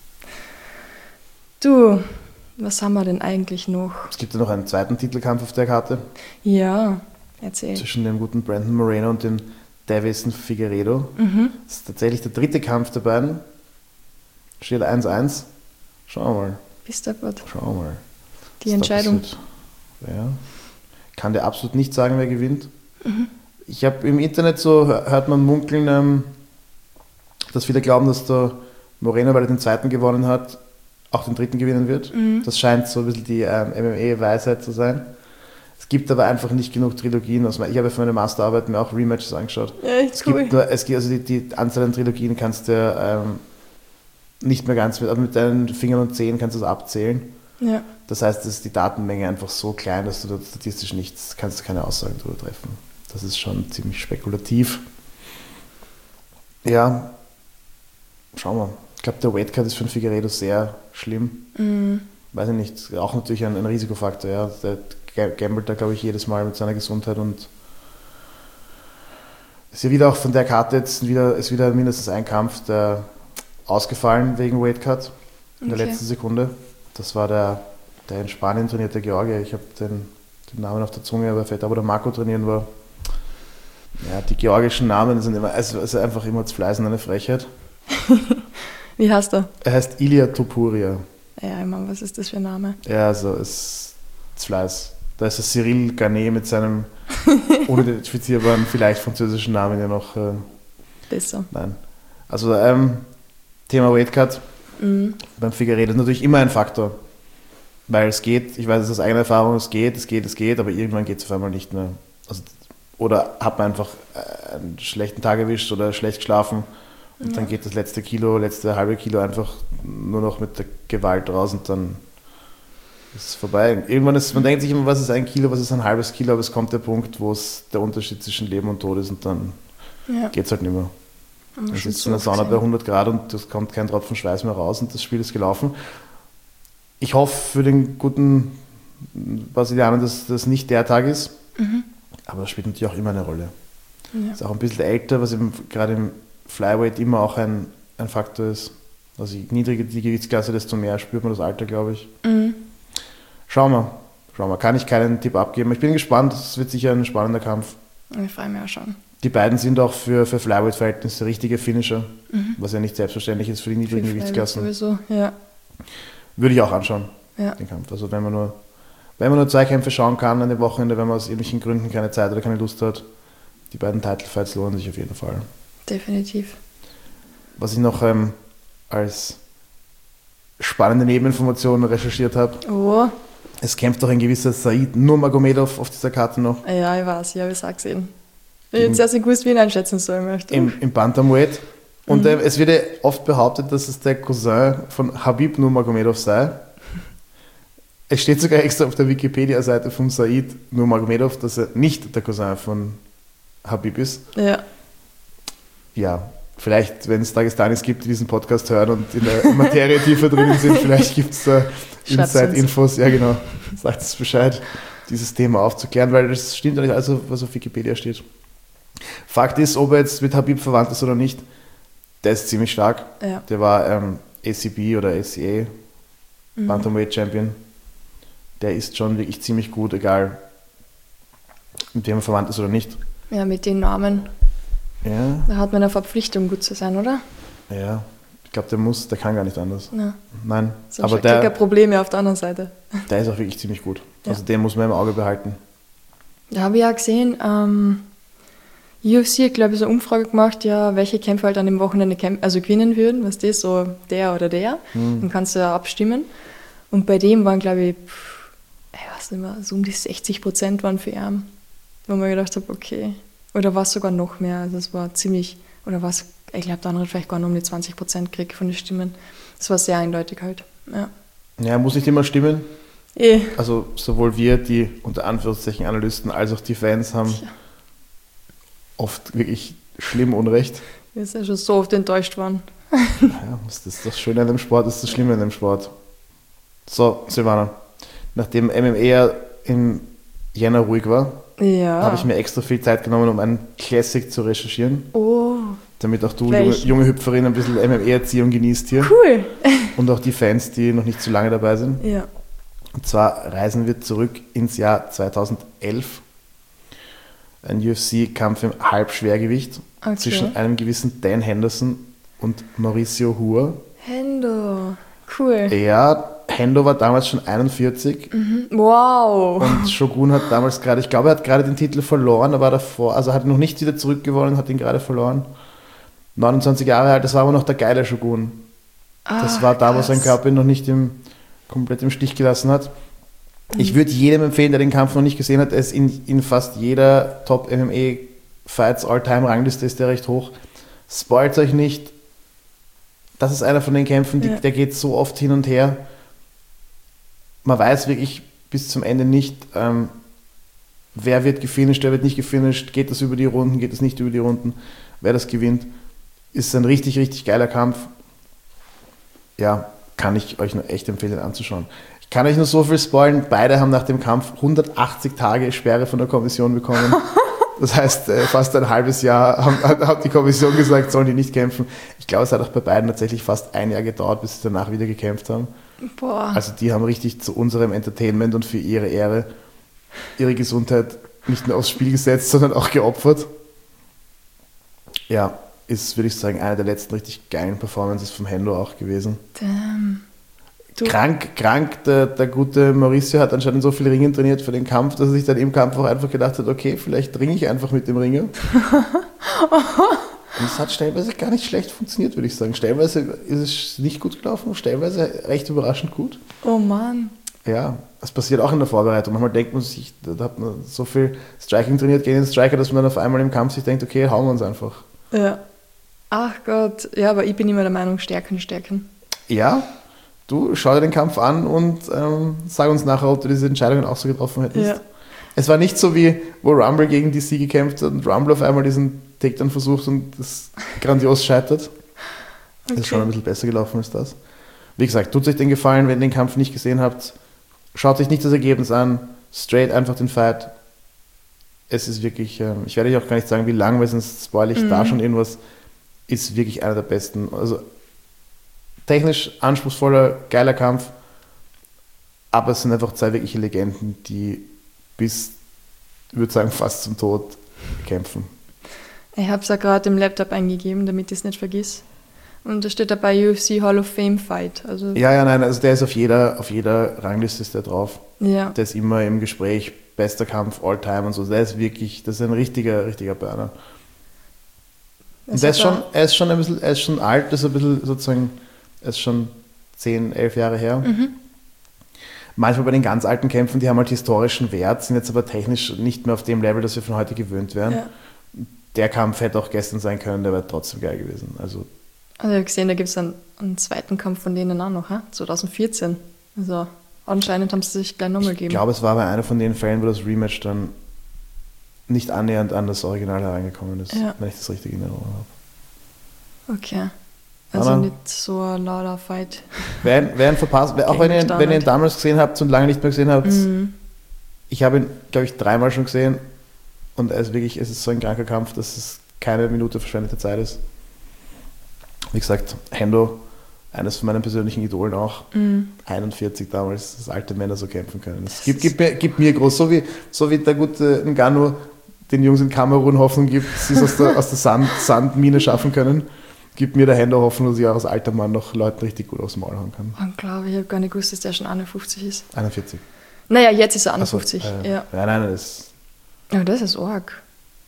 Du, was haben wir denn eigentlich noch? Es gibt ja noch einen zweiten Titelkampf auf der Karte. Ja, erzähl. Zwischen dem guten Brandon Moreno und dem Davison Figueiredo. Mhm. Das ist tatsächlich der dritte Kampf der beiden. Steht eins eins. Schauen wir mal. Bis der Gott. Schauen wir mal. Die Entscheidung. Ja. Kann dir absolut nicht sagen, wer gewinnt. Mhm. Ich habe im Internet so, hört man munkeln, ähm, dass viele glauben, dass der Moreno, weil er den zweiten gewonnen hat, auch den dritten gewinnen wird. Mhm. Das scheint so ein bisschen die ähm, M M A-Weisheit zu sein. Es gibt aber einfach nicht genug Trilogien. Also ich habe für meine Masterarbeit mir auch Rematches angeschaut. Ja, echt es cool. Gibt nur, es gibt also die, die Anzahl an Trilogien kannst du ähm, nicht mehr ganz mit, aber mit deinen Fingern und Zehen kannst du es abzählen. Ja. Das heißt, ist die Datenmenge einfach so klein, dass du da statistisch nichts, kannst du keine Aussagen darüber treffen. Das ist schon ziemlich spekulativ. Ja, schauen wir. Ich glaube, der Weightcut ist für den Figueiredo sehr schlimm. Mhm. Weiß ich nicht, auch natürlich ein, ein Risikofaktor. Ja. Der gambelt da, glaube ich, jedes Mal mit seiner Gesundheit und ist ja wieder auch von der Karte jetzt wieder, ist wieder mindestens ein Kampf, der ausgefallen wegen Weightcut in der okay. letzten Sekunde. Das war der, der in Spanien trainierte Georgier. Ich habe den, den Namen auf der Zunge, aber fällt, wo der Marco trainieren war. Ja, die georgischen Namen sind immer, also, also einfach immer zu fleißen, eine Frechheit. Wie heißt er? Er heißt Ilia Topuria. Ja, ich meine, was ist das für ein Name? Ja, also ist zu Fleiß. Da ist der Cyril Garnet mit seinem unidentifizierbaren, vielleicht französischen Namen ja noch. Äh, Besser. Nein. Also ähm, Thema Weightcut mhm. beim Figueiredo ist natürlich immer ein Faktor. Weil es geht, ich weiß es aus eigener Erfahrung, es geht, es geht, es geht, aber irgendwann geht es auf einmal nicht mehr. Also, oder hat man einfach einen schlechten Tag erwischt oder schlecht geschlafen und ja. dann geht das letzte Kilo, letzte halbe Kilo einfach nur noch mit der Gewalt raus und dann ist es vorbei. Irgendwann ist, man denkt sich immer, was ist ein Kilo, was ist ein halbes Kilo, aber es kommt der Punkt, wo es der Unterschied zwischen Leben und Tod ist und dann ja. geht es halt nicht mehr. Dann sitzt du in der Sauna bei hundert Grad und es kommt kein Tropfen Schweiß mehr raus und das Spiel ist gelaufen. Ich hoffe für den guten Brasilianer, dass das nicht der Tag ist, mhm. aber das spielt natürlich auch immer eine Rolle. Ja. Ist auch ein bisschen älter, was eben gerade im Flyweight immer auch ein, ein Faktor ist. Also je niedriger die Gewichtsklasse, desto mehr spürt man das Alter, glaube ich. Mhm. Schauen wir. Schauen wir. Kann ich keinen Tipp abgeben. Ich bin gespannt, es wird sicher ein spannender Kampf. Ich freue mich auch schon. Die beiden sind auch für, für Flyweight-Verhältnisse richtige Finisher, mhm. was ja nicht selbstverständlich ist für die niedrigen für Gewichtsklassen. Sowieso, ja. Würde ich auch anschauen, ja. den Kampf. Also wenn man nur, wenn man nur zwei Kämpfe schauen kann an dem Wochenende, wenn man aus irgendwelchen Gründen keine Zeit oder keine Lust hat, die beiden Title-Fights lohnen sich auf jeden Fall. Definitiv. Was ich noch ähm, als spannende Nebeninformation recherchiert habe, oh. Es kämpft doch ein gewisser Said Nurmagomedov auf dieser Karte noch. Ja, ich weiß, ich habe es auch gesehen. Ich hätte zuerst nicht gewusst, wie ich ihn einschätzen soll. Möchte. Im, im Bantamweight. Und Mhm. äh, es wird ja oft behauptet, dass es der Cousin von Habib Nurmagomedov sei. Es steht sogar extra auf der Wikipedia-Seite von Said Nurmagomedov, dass er nicht der Cousin von Habib ist. Ja. Ja, vielleicht, wenn es Dagestanis gibt, die diesen Podcast hören und in der Materie tiefer drinnen sind, vielleicht gibt es da Inside-Infos. Ja, genau. Sagt es Bescheid, dieses Thema aufzuklären, weil das stimmt ja nicht alles, was auf Wikipedia steht. Fakt ist, ob er jetzt mit Habib verwandt ist oder nicht, der ist ziemlich stark. Ja. Der war ähm, A C B oder A C A Mhm. Bantamweight Champion. Der ist schon wirklich ziemlich gut, egal mit wem er verwandt ist oder nicht. Ja, mit den Namen. Ja, Da hat man eine Verpflichtung, gut zu sein, oder? ja. Ich glaube, der muss, der kann gar nicht anders. Ja. Nein, Sonst aber kriegt er der, Probleme auf der anderen Seite. der ist auch wirklich ziemlich gut. Ja. Also den muss man im Auge behalten. Da habe ich ja gesehen, ähm, U F C hat, glaube ich, so eine Umfrage gemacht, ja, welche Kämpfer halt an dem Wochenende kämp- also gewinnen würden, was das so der oder der. Hm. Dann kannst du ja abstimmen. Und bei dem waren, glaube ich, pff, ich weiß nicht mehr, so um die sechzig Prozent waren für ihn. Wo man gedacht habe, okay. Oder war es sogar noch mehr. Also es war ziemlich, oder was, ich glaube, der andere hat vielleicht gar nur um die zwanzig Prozent gekriegt von den Stimmen. Das war sehr eindeutig halt. Ja. Ja, muss nicht immer stimmen. Eh. Also sowohl wir, die unter Anführungszeichen Analysten, als auch die Fans haben Ja. oft wirklich schlimm Unrecht. Wir sind ja schon so oft enttäuscht worden. Ja, das ist das Schöne an dem Sport, das ist das Schlimme an dem Sport. So, Silvana, nachdem M M A ja im Jänner ruhig war, Ja. habe ich mir extra viel Zeit genommen, um einen Classic zu recherchieren, Oh, damit auch du, junge, Welchen? junge Hüpferin, ein bisschen M M A-Erziehung genießt hier cool. und auch die Fans, die noch nicht zu lange dabei sind. Ja. Und zwar reisen wir zurück ins Jahr zweitausendelf. Ein U F C-Kampf im Halbschwergewicht Okay. zwischen einem gewissen Dan Henderson und Mauricio Hua. Hendo. Cool. Ja, Hendo war damals schon einundvierzig Mhm. Wow. und Shogun hat damals gerade, ich glaube, er hat gerade den Titel verloren, er war davor, also hat ihn noch nicht wieder zurückgewonnen, hat ihn gerade verloren. neunundzwanzig Jahre alt, das war aber noch der geile Shogun. Das Ah, war da, wo sein krass. Körper ihn noch nicht im, komplett im Stich gelassen hat. Ich würde jedem empfehlen, der den Kampf noch nicht gesehen hat, er ist in, in fast jeder Top-M M A-Fights All-Time-Rangliste ist der recht hoch. Spoilt euch nicht. Das ist einer von den Kämpfen, die, Ja. der geht so oft hin und her. Man weiß wirklich bis zum Ende nicht, ähm, wer wird gefinisht, wer wird nicht gefinisht, geht das über die Runden, geht das nicht über die Runden, wer das gewinnt. Ist ein richtig, richtig geiler Kampf. Ja, kann ich euch nur echt empfehlen anzuschauen. Ich kann euch nur so viel spoilen, beide haben nach dem Kampf hundertachtzig Tage Sperre von der Kommission bekommen. Das heißt, äh, fast ein halbes Jahr haben, hat, hat die Kommission gesagt, sollen die nicht kämpfen. Ich glaube, es hat auch bei beiden tatsächlich fast ein Jahr gedauert, bis sie danach wieder gekämpft haben. Boah. Also die haben richtig zu unserem Entertainment und für ihre Ehre ihre Gesundheit nicht nur aufs Spiel gesetzt, sondern auch geopfert. Ja, ist, würde ich sagen, eine der letzten richtig geilen Performances vom Hendo auch gewesen. Damn. Du, Krank, krank, der, der gute Mauricio hat anscheinend so viel Ringen trainiert für den Kampf, dass er sich dann im Kampf auch einfach gedacht hat, okay, vielleicht ringe ich einfach mit dem Ringer. Und es hat stellenweise gar nicht schlecht funktioniert, würde ich sagen. Stellenweise ist es nicht gut gelaufen, stellenweise recht überraschend gut. oh Mann. Ja, das passiert auch in der Vorbereitung. Manchmal denkt man sich, da hat man so viel Striking trainiert gegen den Striker, dass man dann auf einmal im Kampf sich denkt, okay, hauen wir uns einfach. Ja. Ach Gott. Ja, aber ich bin immer der Meinung, stärken, stärken. Ja, du schau dir den Kampf an und ähm, sag uns nachher, ob du diese Entscheidungen auch so getroffen hättest. Ja. Es war nicht so wie, wo Rumble gegen D C gekämpft hat und Rumble auf einmal diesen Takedown versucht und das grandios scheitert. Das ist schon ein bisschen besser gelaufen als das. Wie gesagt, tut euch den Gefallen, wenn ihr den Kampf nicht gesehen habt. Schaut euch nicht das Ergebnis an, straight einfach den Fight. Es ist wirklich, ähm, ich werde euch auch gar nicht sagen, wie lang, weil sonst spoil ich Mhm. da schon irgendwas. Ist wirklich einer der besten. Also technisch anspruchsvoller, geiler Kampf, aber es sind einfach zwei wirkliche Legenden, die bis, ich würde sagen, fast zum Tod kämpfen. Ich habe es ja gerade im Laptop eingegeben, damit ich es nicht vergiss. Und da steht dabei U F C Hall of Fame Fight. Also, Ja, ja, nein, also der ist auf jeder, auf jeder Rangliste ist der drauf. ja. Der ist immer im Gespräch, bester Kampf all time und so. Der ist wirklich, das ist ein richtiger, richtiger Burner. Und Es der hat ist schon, auch- er ist schon ein bisschen, er ist schon alt, das ist ein bisschen sozusagen, er ist schon zehn, elf Jahre her. Mhm. manchmal bei den ganz alten Kämpfen, die haben halt historischen Wert, sind jetzt aber technisch nicht mehr auf dem Level, das wir von heute gewöhnt wären. Ja. Der Kampf hätte auch gestern sein können, der wäre trotzdem geil gewesen. Also, Also ich habe gesehen, da gibt es einen, einen zweiten Kampf von denen auch noch, he? zwanzig vierzehn. Also anscheinend haben sie sich gleich nochmal gegeben. ich glaube, es war bei einer von den Fällen, wo das Rematch dann nicht annähernd an das Original hereingekommen ist, Ja. wenn ich das richtig in Erinnerung habe. Okay. Also Aber- nicht so ein lauter Fight. Wer, wer ihn verpasst, wer, auch wenn ihr, Standard. wenn ihr ihn damals gesehen habt und lange nicht mehr gesehen habt, Mhm. ich habe ihn, glaube ich, dreimal schon gesehen und er ist wirklich, es ist so ein kranker Kampf, dass es keine Minute verschwendete Zeit ist. Wie gesagt, Hendo, eines von meinen persönlichen Idolen auch, Mhm. einundvierzig damals, dass alte Männer so kämpfen können. Das gibt, gibt, mir, gibt mir groß, so wie, so wie der gute Ngannou den Jungs in Kamerun Hoffnung gibt, dass sie es aus der, aus der Sand, Sandmine schaffen können, gibt mir der Hendo Hoffnung, dass ich auch als alter Mann noch Leuten richtig gut aufs Maul hauen kann. Unglaublich, ich habe gar nicht gewusst, dass der schon einundfünfzig ist. einundvierzig. Naja, jetzt ist er Ach so, einundfünfzig. äh, Ja. Nein, nein, das Ja, das ist arg.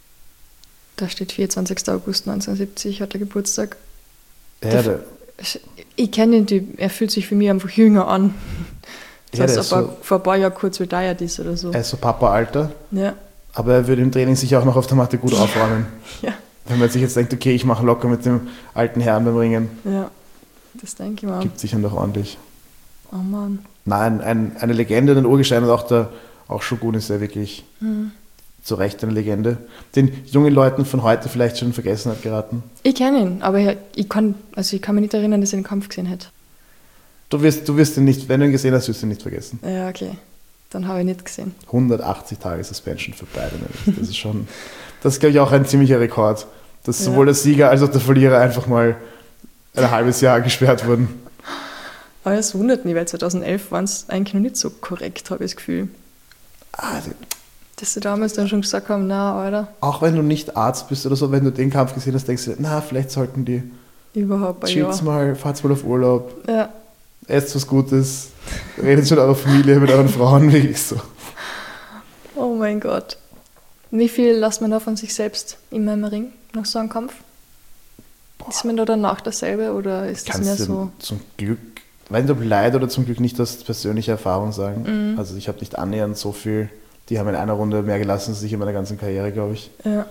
Da steht vierundzwanzigster August neunzehnhundertsiebzig, hat er Geburtstag. ja, Der- der, Ich kenne ihn, die, er fühlt sich für mich einfach jünger an. Das Ja, heißt, der ob ist er so- vor ein paar Jahren kurz retired ist oder so. er ist so Papa-Alter, Ja, aber er würde im Training sicher auch noch auf der Matte gut aufräumen. ja, Wenn man sich jetzt denkt, okay, ich mache locker mit dem alten Herrn beim Ringen, ja. Das denke ich mal. gibt sicher noch ordentlich. Oh Mann. Nein, ein, eine Legende, ein Urgestein und auch der auch Shogun ist ja wirklich Hm. zu Recht eine Legende. Den jungen Leuten von heute vielleicht schon in Vergessenheit geraten. Ich kenne ihn, aber ich, ich, kann, also ich kann mich nicht erinnern, dass ich den Kampf gesehen hätte. Du wirst, du wirst ihn nicht, wenn du ihn gesehen hast, wirst du ihn nicht vergessen. Ja, okay. Dann habe ich nicht gesehen. hundertachtzig Tage Suspension für beide. nämlich. Das ist schon, das ist glaube ich auch ein ziemlicher Rekord, dass Ja. sowohl der Sieger als auch der Verlierer einfach mal ein halbes Jahr gesperrt wurden. Aber es wundert mich, weil zweitausendelf waren es eigentlich noch nicht so korrekt, habe ich das Gefühl. Ah, die- Dass sie damals dann schon gesagt haben, na, Alter, auch wenn du nicht Arzt bist oder so, wenn du den Kampf gesehen hast, denkst du, na, vielleicht sollten die, überhaupt ein chillt's Jahr. mal, fahrt's mal auf Urlaub, Ja, esst was Gutes, redet mit eurer Familie, mit euren Frauen, wirklich so. oh mein Gott. Wie viel lässt man da von sich selbst immer im Ring nach so einem Kampf? Ist man da danach dasselbe oder ist das mehr Kannst du so? zum Glück, weiß nicht ob Leid oder zum Glück nicht aus persönlicher Erfahrung sagen. Mhm. Also ich habe nicht annähernd so viel, die haben in einer Runde mehr gelassen als ich in meiner ganzen Karriere, glaube ich. Ja,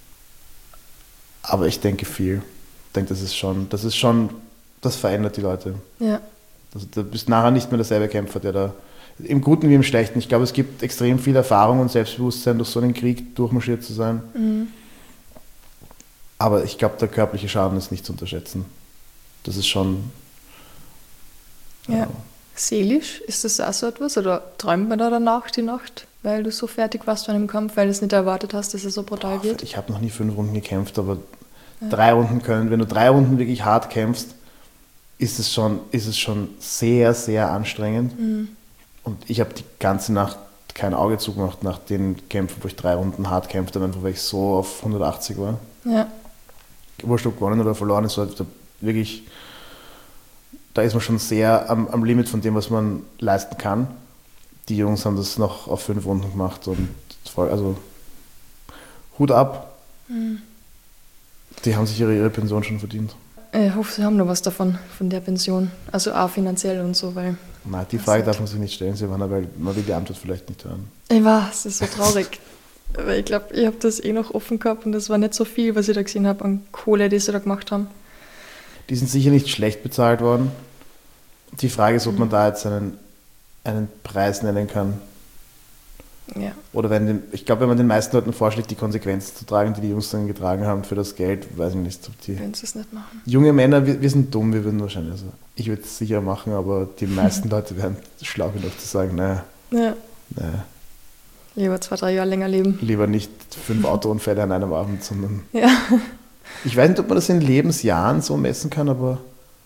Aber ich denke viel. Ich denke, das ist schon, das ist schon, das verändert die Leute. ja, Also du bist nachher nicht mehr derselbe Kämpfer, der da, im Guten wie im Schlechten. Ich glaube, es gibt extrem viel Erfahrung und Selbstbewusstsein, durch so einen Krieg durchmarschiert zu sein. mhm. Aber ich glaube, der körperliche Schaden ist nicht zu unterschätzen. Das ist schon... ja. Seelisch, ist das auch so etwas? Oder träumt man da danach die Nacht, weil du so fertig warst von dem Kampf, weil du es nicht erwartet hast, dass er so brutal wird? Ich habe noch nie fünf Runden gekämpft, aber drei Runden können, wenn du drei Runden wirklich hart kämpfst, ist es schon, ist es schon sehr, sehr anstrengend. Mhm. Und ich habe die ganze Nacht kein Auge zugemacht nach den Kämpfen, wo ich drei Runden hart kämpfte, einfach weil ich so auf hundertachtzig war. Ja, Wurscht, ob gewonnen oder verloren ist, halt wirklich, da ist man schon sehr am, am Limit von dem, was man leisten kann. Die Jungs haben das noch auf fünf Runden gemacht und voll, also Hut ab. Mhm. Die haben sich ihre, ihre Pension schon verdient. ich hoffe, sie haben noch was davon, von der Pension. Also auch finanziell und so, weil Nein, die Das Frage ist- darf man sich nicht stellen, Silvana, weil man will die Antwort vielleicht nicht hören. ich weiß, es ist so traurig. Weil ich glaube, ich habe das eh noch offen gehabt und das war nicht so viel, was ich da gesehen habe an Kohle, die sie da gemacht haben. Die sind sicher nicht schlecht bezahlt worden. Die Frage ist, ob man da jetzt einen, einen Preis nennen kann. Ja, Oder wenn den, ich glaube, wenn man den meisten Leuten vorschlägt, die Konsequenzen zu tragen, die die Jungs dann getragen haben für das Geld, weiß ich nicht, ob die wenn sie es nicht machen. junge Männer, wir, wir sind dumm, wir würden wahrscheinlich, also ich würde es sicher machen, aber die meisten Leute wären schlau genug zu sagen, naja, Ja, naja, lieber zwei, drei Jahre länger leben. lieber nicht fünf Autounfälle an einem Abend, sondern Ja, ich weiß nicht, ob man das in Lebensjahren so messen kann, aber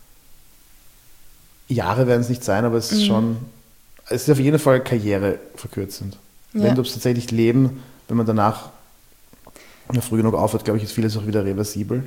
Jahre werden es nicht sein, aber es ist Mhm. schon, es ist auf jeden Fall karriereverkürzend. Ja. Wenn du es tatsächlich leben, wenn man danach noch früh genug aufhört, glaube ich, ist vieles auch wieder reversibel.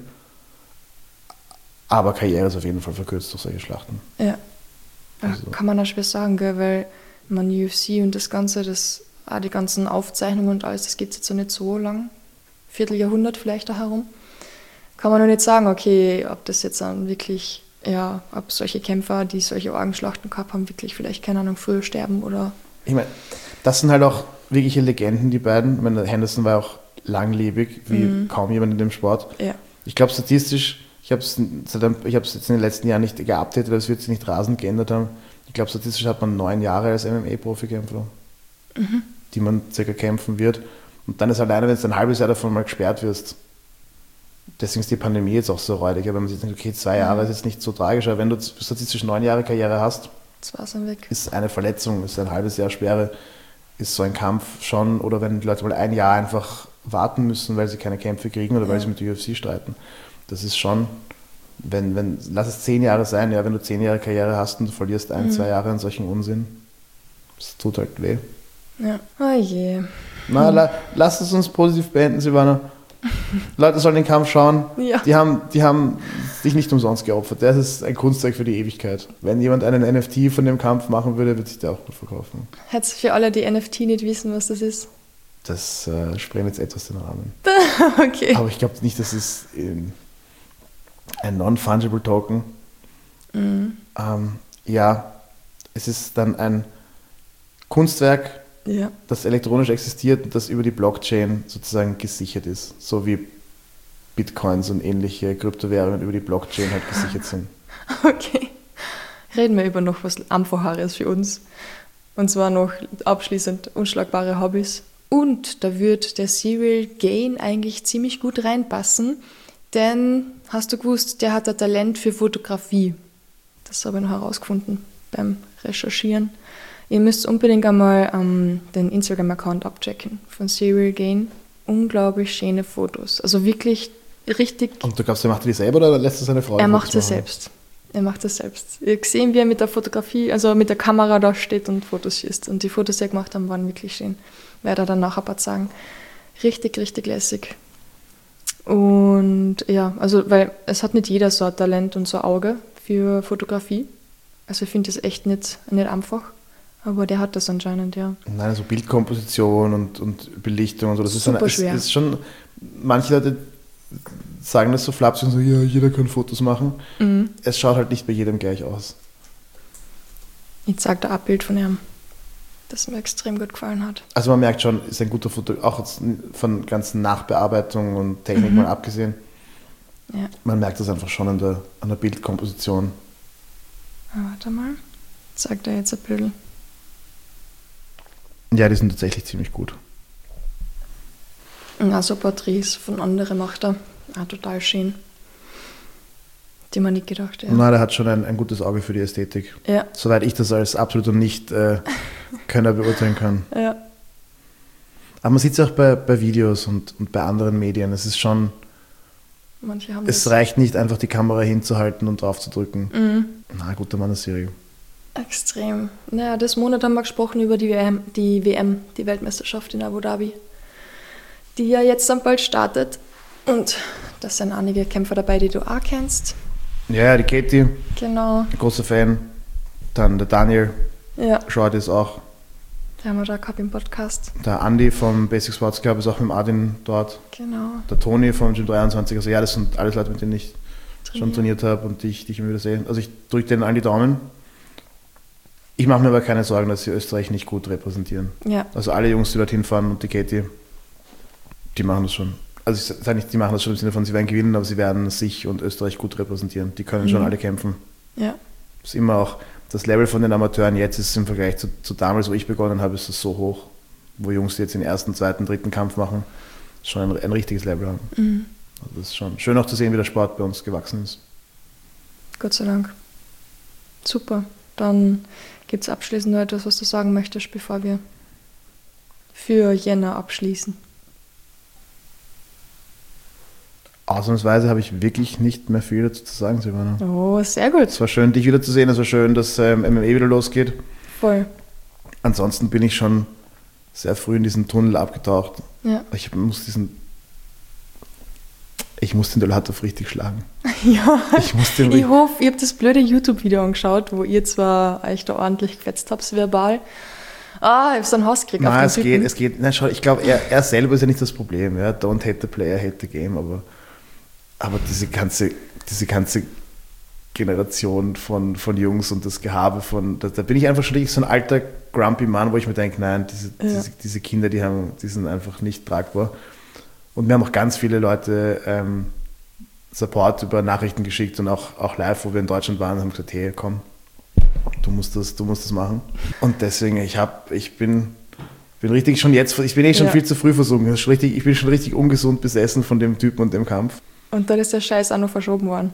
Aber Karriere ist auf jeden Fall verkürzt durch solche Schlachten. ja. Ja, Also- kann man auch schwer sagen, gell, weil man U F C und das Ganze, das, auch die ganzen Aufzeichnungen und alles, das gibt es jetzt so nicht so lang. Vierteljahrhundert vielleicht auch herum. Kann man nur nicht sagen, okay, ob das jetzt dann wirklich ja, ob solche Kämpfer, die solche Orgenschlachten gehabt haben, wirklich vielleicht, keine Ahnung, früher sterben oder... Ich meine, das sind halt auch wirkliche Legenden, die beiden. Ich meine, Henderson war auch langlebig, wie mhm. kaum jemand in dem Sport. Ja. Ich glaube statistisch, ich habe es ich hab's jetzt in den letzten Jahren nicht geupdatet, weil es wird sich nicht rasend geändert haben. Ich glaube statistisch hat man neun Jahre als M M A-Profikämpfer, mhm. die man circa kämpfen wird. Und dann ist alleine, wenn du ein halbes Jahr davon mal gesperrt wirst, deswegen ist die Pandemie jetzt auch so räudig, aber wenn man sich denkt, okay, zwei Jahre mhm. ist jetzt nicht so tragisch, aber wenn du statistisch neun Jahre Karriere hast, das war's dann weg. Ist eine Verletzung, ist ein halbes Jahr Sperre, ist so ein Kampf schon, oder wenn die Leute mal ein Jahr einfach warten müssen, weil sie keine Kämpfe kriegen oder ja. weil sie mit der U F C streiten. Das ist schon, wenn, wenn, lass es zehn Jahre sein, ja, wenn du zehn Jahre Karriere hast und du verlierst ein, mhm. zwei Jahre an solchen Unsinn, das tut halt weh. Ja, oh je. Na, la, lass es uns positiv beenden, Silvana. Leute sollen den Kampf schauen. Ja. Die haben, die haben sich nicht umsonst geopfert. Das ist ein Kunstwerk für die Ewigkeit. Wenn jemand einen N F T von dem Kampf machen würde, würde sich der auch gut verkaufen. Jetzt für alle, die N F T nicht wissen, was das ist. Das äh, sprengt jetzt etwas den Rahmen. Okay. Aber ich glaube nicht, das ist ähm, ein Non-Fungible Token. Mhm. Ähm, ja, es ist dann ein Kunstwerk, ja. das elektronisch existiert und das über die Blockchain sozusagen gesichert ist. So wie Bitcoins und ähnliche Kryptowährungen über die Blockchain halt gesichert sind. Okay. Reden wir über noch was Einfacheres für uns. Und zwar noch abschließend unschlagbare Hobbys. Und da wird der Cyril Gane eigentlich ziemlich gut reinpassen, denn, hast du gewusst, der hat ein Talent für Fotografie. Das habe ich noch herausgefunden beim Recherchieren. Ihr müsst unbedingt einmal ähm, den Instagram-Account abchecken von Cyril Gane. Unglaublich schöne Fotos. Also wirklich richtig... Und du glaubst, er macht die selber oder lässt er seine Frau? Er macht es selbst. Er macht es selbst. Ihr habt gesehen, wie er mit der Fotografie, also mit der Kamera da steht und Fotos schießt. Und die Fotos, die er gemacht haben, waren wirklich schön. Werde er dann nachher ein paar sagen. Richtig, richtig lässig. Und ja, also, weil es hat nicht jeder so ein Talent und so ein Auge für Fotografie. Also ich finde das echt nicht, nicht einfach. Aber der hat das anscheinend, ja. Nein, also Bildkomposition und, und Belichtung und so, das ist, super eine, schwer. Ist, ist schon, manche Leute sagen das so flapsig und so, ja, jeder kann Fotos machen. Mhm. Es schaut halt nicht bei jedem gleich aus. Ich zeige da ein Bild von ihm, das mir extrem gut gefallen hat. Also man merkt schon, ist ein guter Foto, auch von ganzen Nachbearbeitung und Technik mhm. mal abgesehen. Ja. Man merkt das einfach schon an der, an der Bildkomposition. Ah, warte mal, zeigt er jetzt ein Bild. Ja, die sind tatsächlich ziemlich gut. Also Porträts von anderen macht er. Ah, total schön. Die man nicht gedacht, ja. Nein, der hat schon ein, ein gutes Auge für die Ästhetik. Ja. Soweit ich das als absoluter Nicht-Könner äh, beurteilen kann. Ja. Aber man sieht es auch bei, bei Videos und, und bei anderen Medien. Es ist schon... Manche haben es das. reicht nicht, einfach die Kamera hinzuhalten und drauf zu drücken. Mhm. Na, guter Mann, das Serie. Extrem. Naja, das Monat haben wir gesprochen über die W M, die W M, die Weltmeisterschaft in Abu Dhabi, die ja jetzt dann bald startet. Und da sind einige Kämpfer dabei, die du auch kennst. Ja, die Katie. Genau. Großer Fan. Dann der Daniel. Ja. Short ist auch. Der haben wir da gehabt im Podcast. Der Andi vom Basic Sports Club ist auch mit dem Adin dort. Genau. Der Toni vom Gym dreiundzwanzig. Also ja, das sind alles Leute, mit denen ich Trainier. schon trainiert habe und die ich, die ich immer wieder sehe. Also ich drücke denen allen die Daumen. Ich mache mir aber keine Sorgen, dass sie Österreich nicht gut repräsentieren. Ja. Also alle Jungs, die dorthin fahren und die Katie, die machen das schon. Also ich sage nicht, die machen das schon im Sinne von, sie werden gewinnen, aber sie werden sich und Österreich gut repräsentieren. Die können mhm. schon alle kämpfen. Ja. Das ist immer auch, das Level von den Amateuren jetzt ist im Vergleich zu, zu damals, wo ich begonnen habe, ist das so hoch, wo Jungs, die jetzt den ersten, zweiten, dritten Kampf machen, schon ein, ein richtiges Level haben. Mhm. Also das ist schon schön auch zu sehen, wie der Sport bei uns gewachsen ist. Gott sei Dank. Super. Dann gibt es abschließend noch etwas, was du sagen möchtest, bevor wir für Jänner abschließen? Ausnahmsweise habe ich wirklich nicht mehr viel dazu zu sagen, Silvana. Oh, sehr gut. Es war schön, dich wiederzusehen. Es war schön, dass ähm, M M A wieder losgeht. Voll. Ansonsten bin ich schon sehr früh in diesen Tunnel abgetaucht. Ja. Ich muss diesen... Ich muss den Dolatov richtig schlagen. Ja, ich, muss den ich hoffe, ihr habt das blöde YouTube-Video angeschaut, wo ihr zwar euch da ordentlich gefetzt habt, verbal. Ah, ich habe so einen Hass gekriegt. Nein, es geht, es geht. Nein, schau, ich glaube, er, er selber ist ja nicht das Problem. Ja? Don't hate the player, hate the game. Aber, aber diese ganze, diese ganze Generation von, von Jungs und das Gehabe von, da, da bin ich einfach schon richtig so ein alter grumpy Mann, wo ich mir denke, nein, diese, ja. diese, diese Kinder, die, haben, die sind einfach nicht tragbar. Und mir haben auch ganz viele Leute ähm, Support über Nachrichten geschickt und auch, auch live, wo wir in Deutschland waren, haben gesagt, hey, komm, du musst das, du musst das machen. Und deswegen, ich hab, ich bin, bin richtig schon jetzt, ich bin eh schon ja. viel zu früh versunken. Ich bin, richtig, ich bin schon richtig ungesund besessen von dem Typen und dem Kampf. Und dann ist der Scheiß auch noch verschoben worden.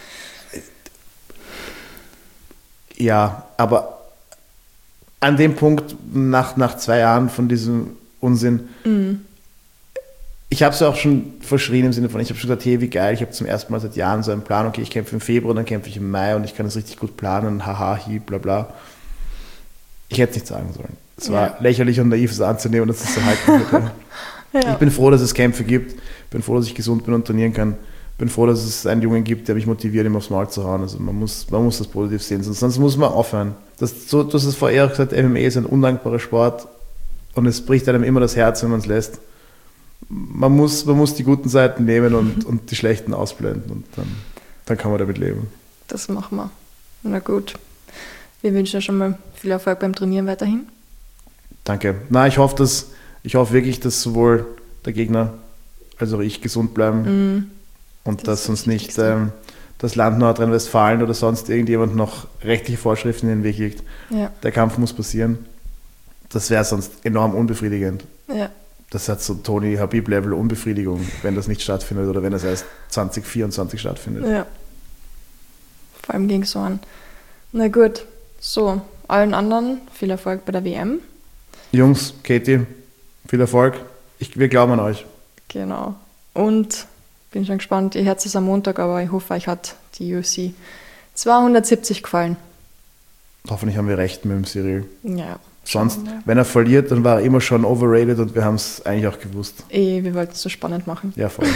Ja, aber an dem Punkt, nach, nach zwei Jahren von diesem Unsinn, mhm. ich habe es ja auch schon verschrien im Sinne von, ich habe schon gesagt, hey, wie geil, ich habe zum ersten Mal seit Jahren so einen Plan, okay, ich kämpfe im Februar, dann kämpfe ich im Mai und ich kann das richtig gut planen, haha, hi, bla bla. Ich hätte es nicht sagen sollen. Es war ja. lächerlich und naiv, es anzunehmen, dass es so halten wird. Ja. Ich bin froh, dass es Kämpfe gibt, bin froh, dass ich gesund bin und trainieren kann, bin froh, dass es einen Jungen gibt, der mich motiviert, ihm aufs Maul zu hauen. Also man muss, man muss das positiv sehen, sonst muss man aufhören. Das, so, du hast es vorher auch gesagt, M M A ist ein undankbarer Sport und es bricht einem immer das Herz, wenn man es lässt. Man muss, man muss die guten Seiten nehmen und, und die schlechten ausblenden und dann, dann kann man damit leben. Das machen wir. Na gut. Wir wünschen dir schon mal viel Erfolg beim Trainieren weiterhin. Danke. Na, ich hoffe, dass, ich hoffe wirklich, dass sowohl der Gegner als auch ich gesund bleiben mm, und das dass uns nicht ähm, das Land Nordrhein-Westfalen oder sonst irgendjemand noch rechtliche Vorschriften in den Weg legt. Ja. Der Kampf muss passieren. Das wäre sonst enorm unbefriedigend. Ja. Das hat so Tony Habib-Level Unbefriedigung, wenn das nicht stattfindet oder wenn das erst zwanzig vierundzwanzig stattfindet. Ja. Vor allem ging es so an. Na gut, so, allen anderen viel Erfolg bei der W M. Jungs, Katie, viel Erfolg. Ich, wir glauben an euch. Genau. Und bin schon gespannt, ihr hört es am Montag, aber ich hoffe, euch hat die U F C zweihundertsiebzig gefallen. Hoffentlich haben wir recht mit dem Cyril. Ja. Sonst, ja. wenn er verliert, dann war er immer schon overrated und wir haben es eigentlich auch gewusst. Eh, wir wollten es so spannend machen. Ja, voll.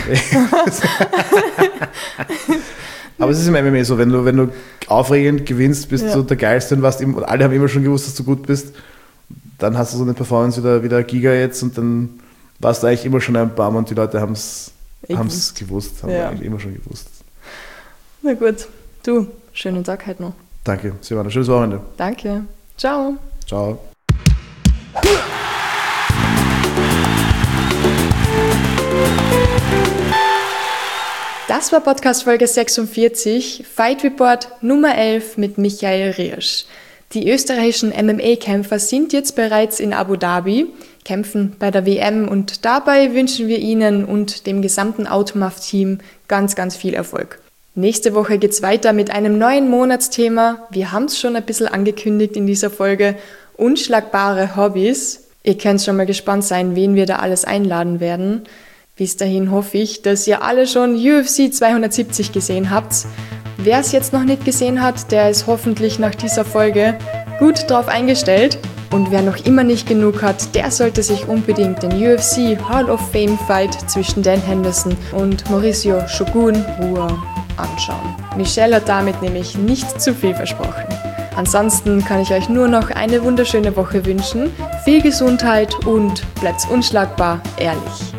Aber es ist im M M A so, wenn du, wenn du aufregend gewinnst, bist ja. du der Geilste und, warst im, und alle haben immer schon gewusst, dass du gut bist, dann hast du so eine Performance wieder, wieder Giga jetzt und dann warst du eigentlich immer schon ein Bum und die Leute haben es gewusst, haben ja. eigentlich immer schon gewusst. Na gut, du, schönen Tag heute noch. Danke, Silvana, schönes Wochenende. Danke, ciao. Ciao. Das war Podcast Folge sechsundvierzig, Fight Report Nummer elf mit Michael Riersch. Die österreichischen M M A-Kämpfer sind jetzt bereits in Abu Dhabi, kämpfen bei der W M und dabei wünschen wir Ihnen und dem gesamten Outmuff-Team ganz, ganz viel Erfolg. Nächste Woche geht's weiter mit einem neuen Monatsthema. Wir haben es schon ein bisschen angekündigt in dieser Folge. Unschlagbare Hobbys. Ihr könnt schon mal gespannt sein, wen wir da alles einladen werden. Bis dahin hoffe ich, dass ihr alle schon U F C zweihundertsiebzig gesehen habt. Wer es jetzt noch nicht gesehen hat, der ist hoffentlich nach dieser Folge gut drauf eingestellt. Und wer noch immer nicht genug hat, der sollte sich unbedingt den U F C Hall of Fame Fight zwischen Dan Henderson und Mauricio Shogun Rua anschauen. Michelle hat damit nämlich nicht zu viel versprochen. Ansonsten kann ich euch nur noch eine wunderschöne Woche wünschen. Viel Gesundheit und bleibt unschlagbar ehrlich.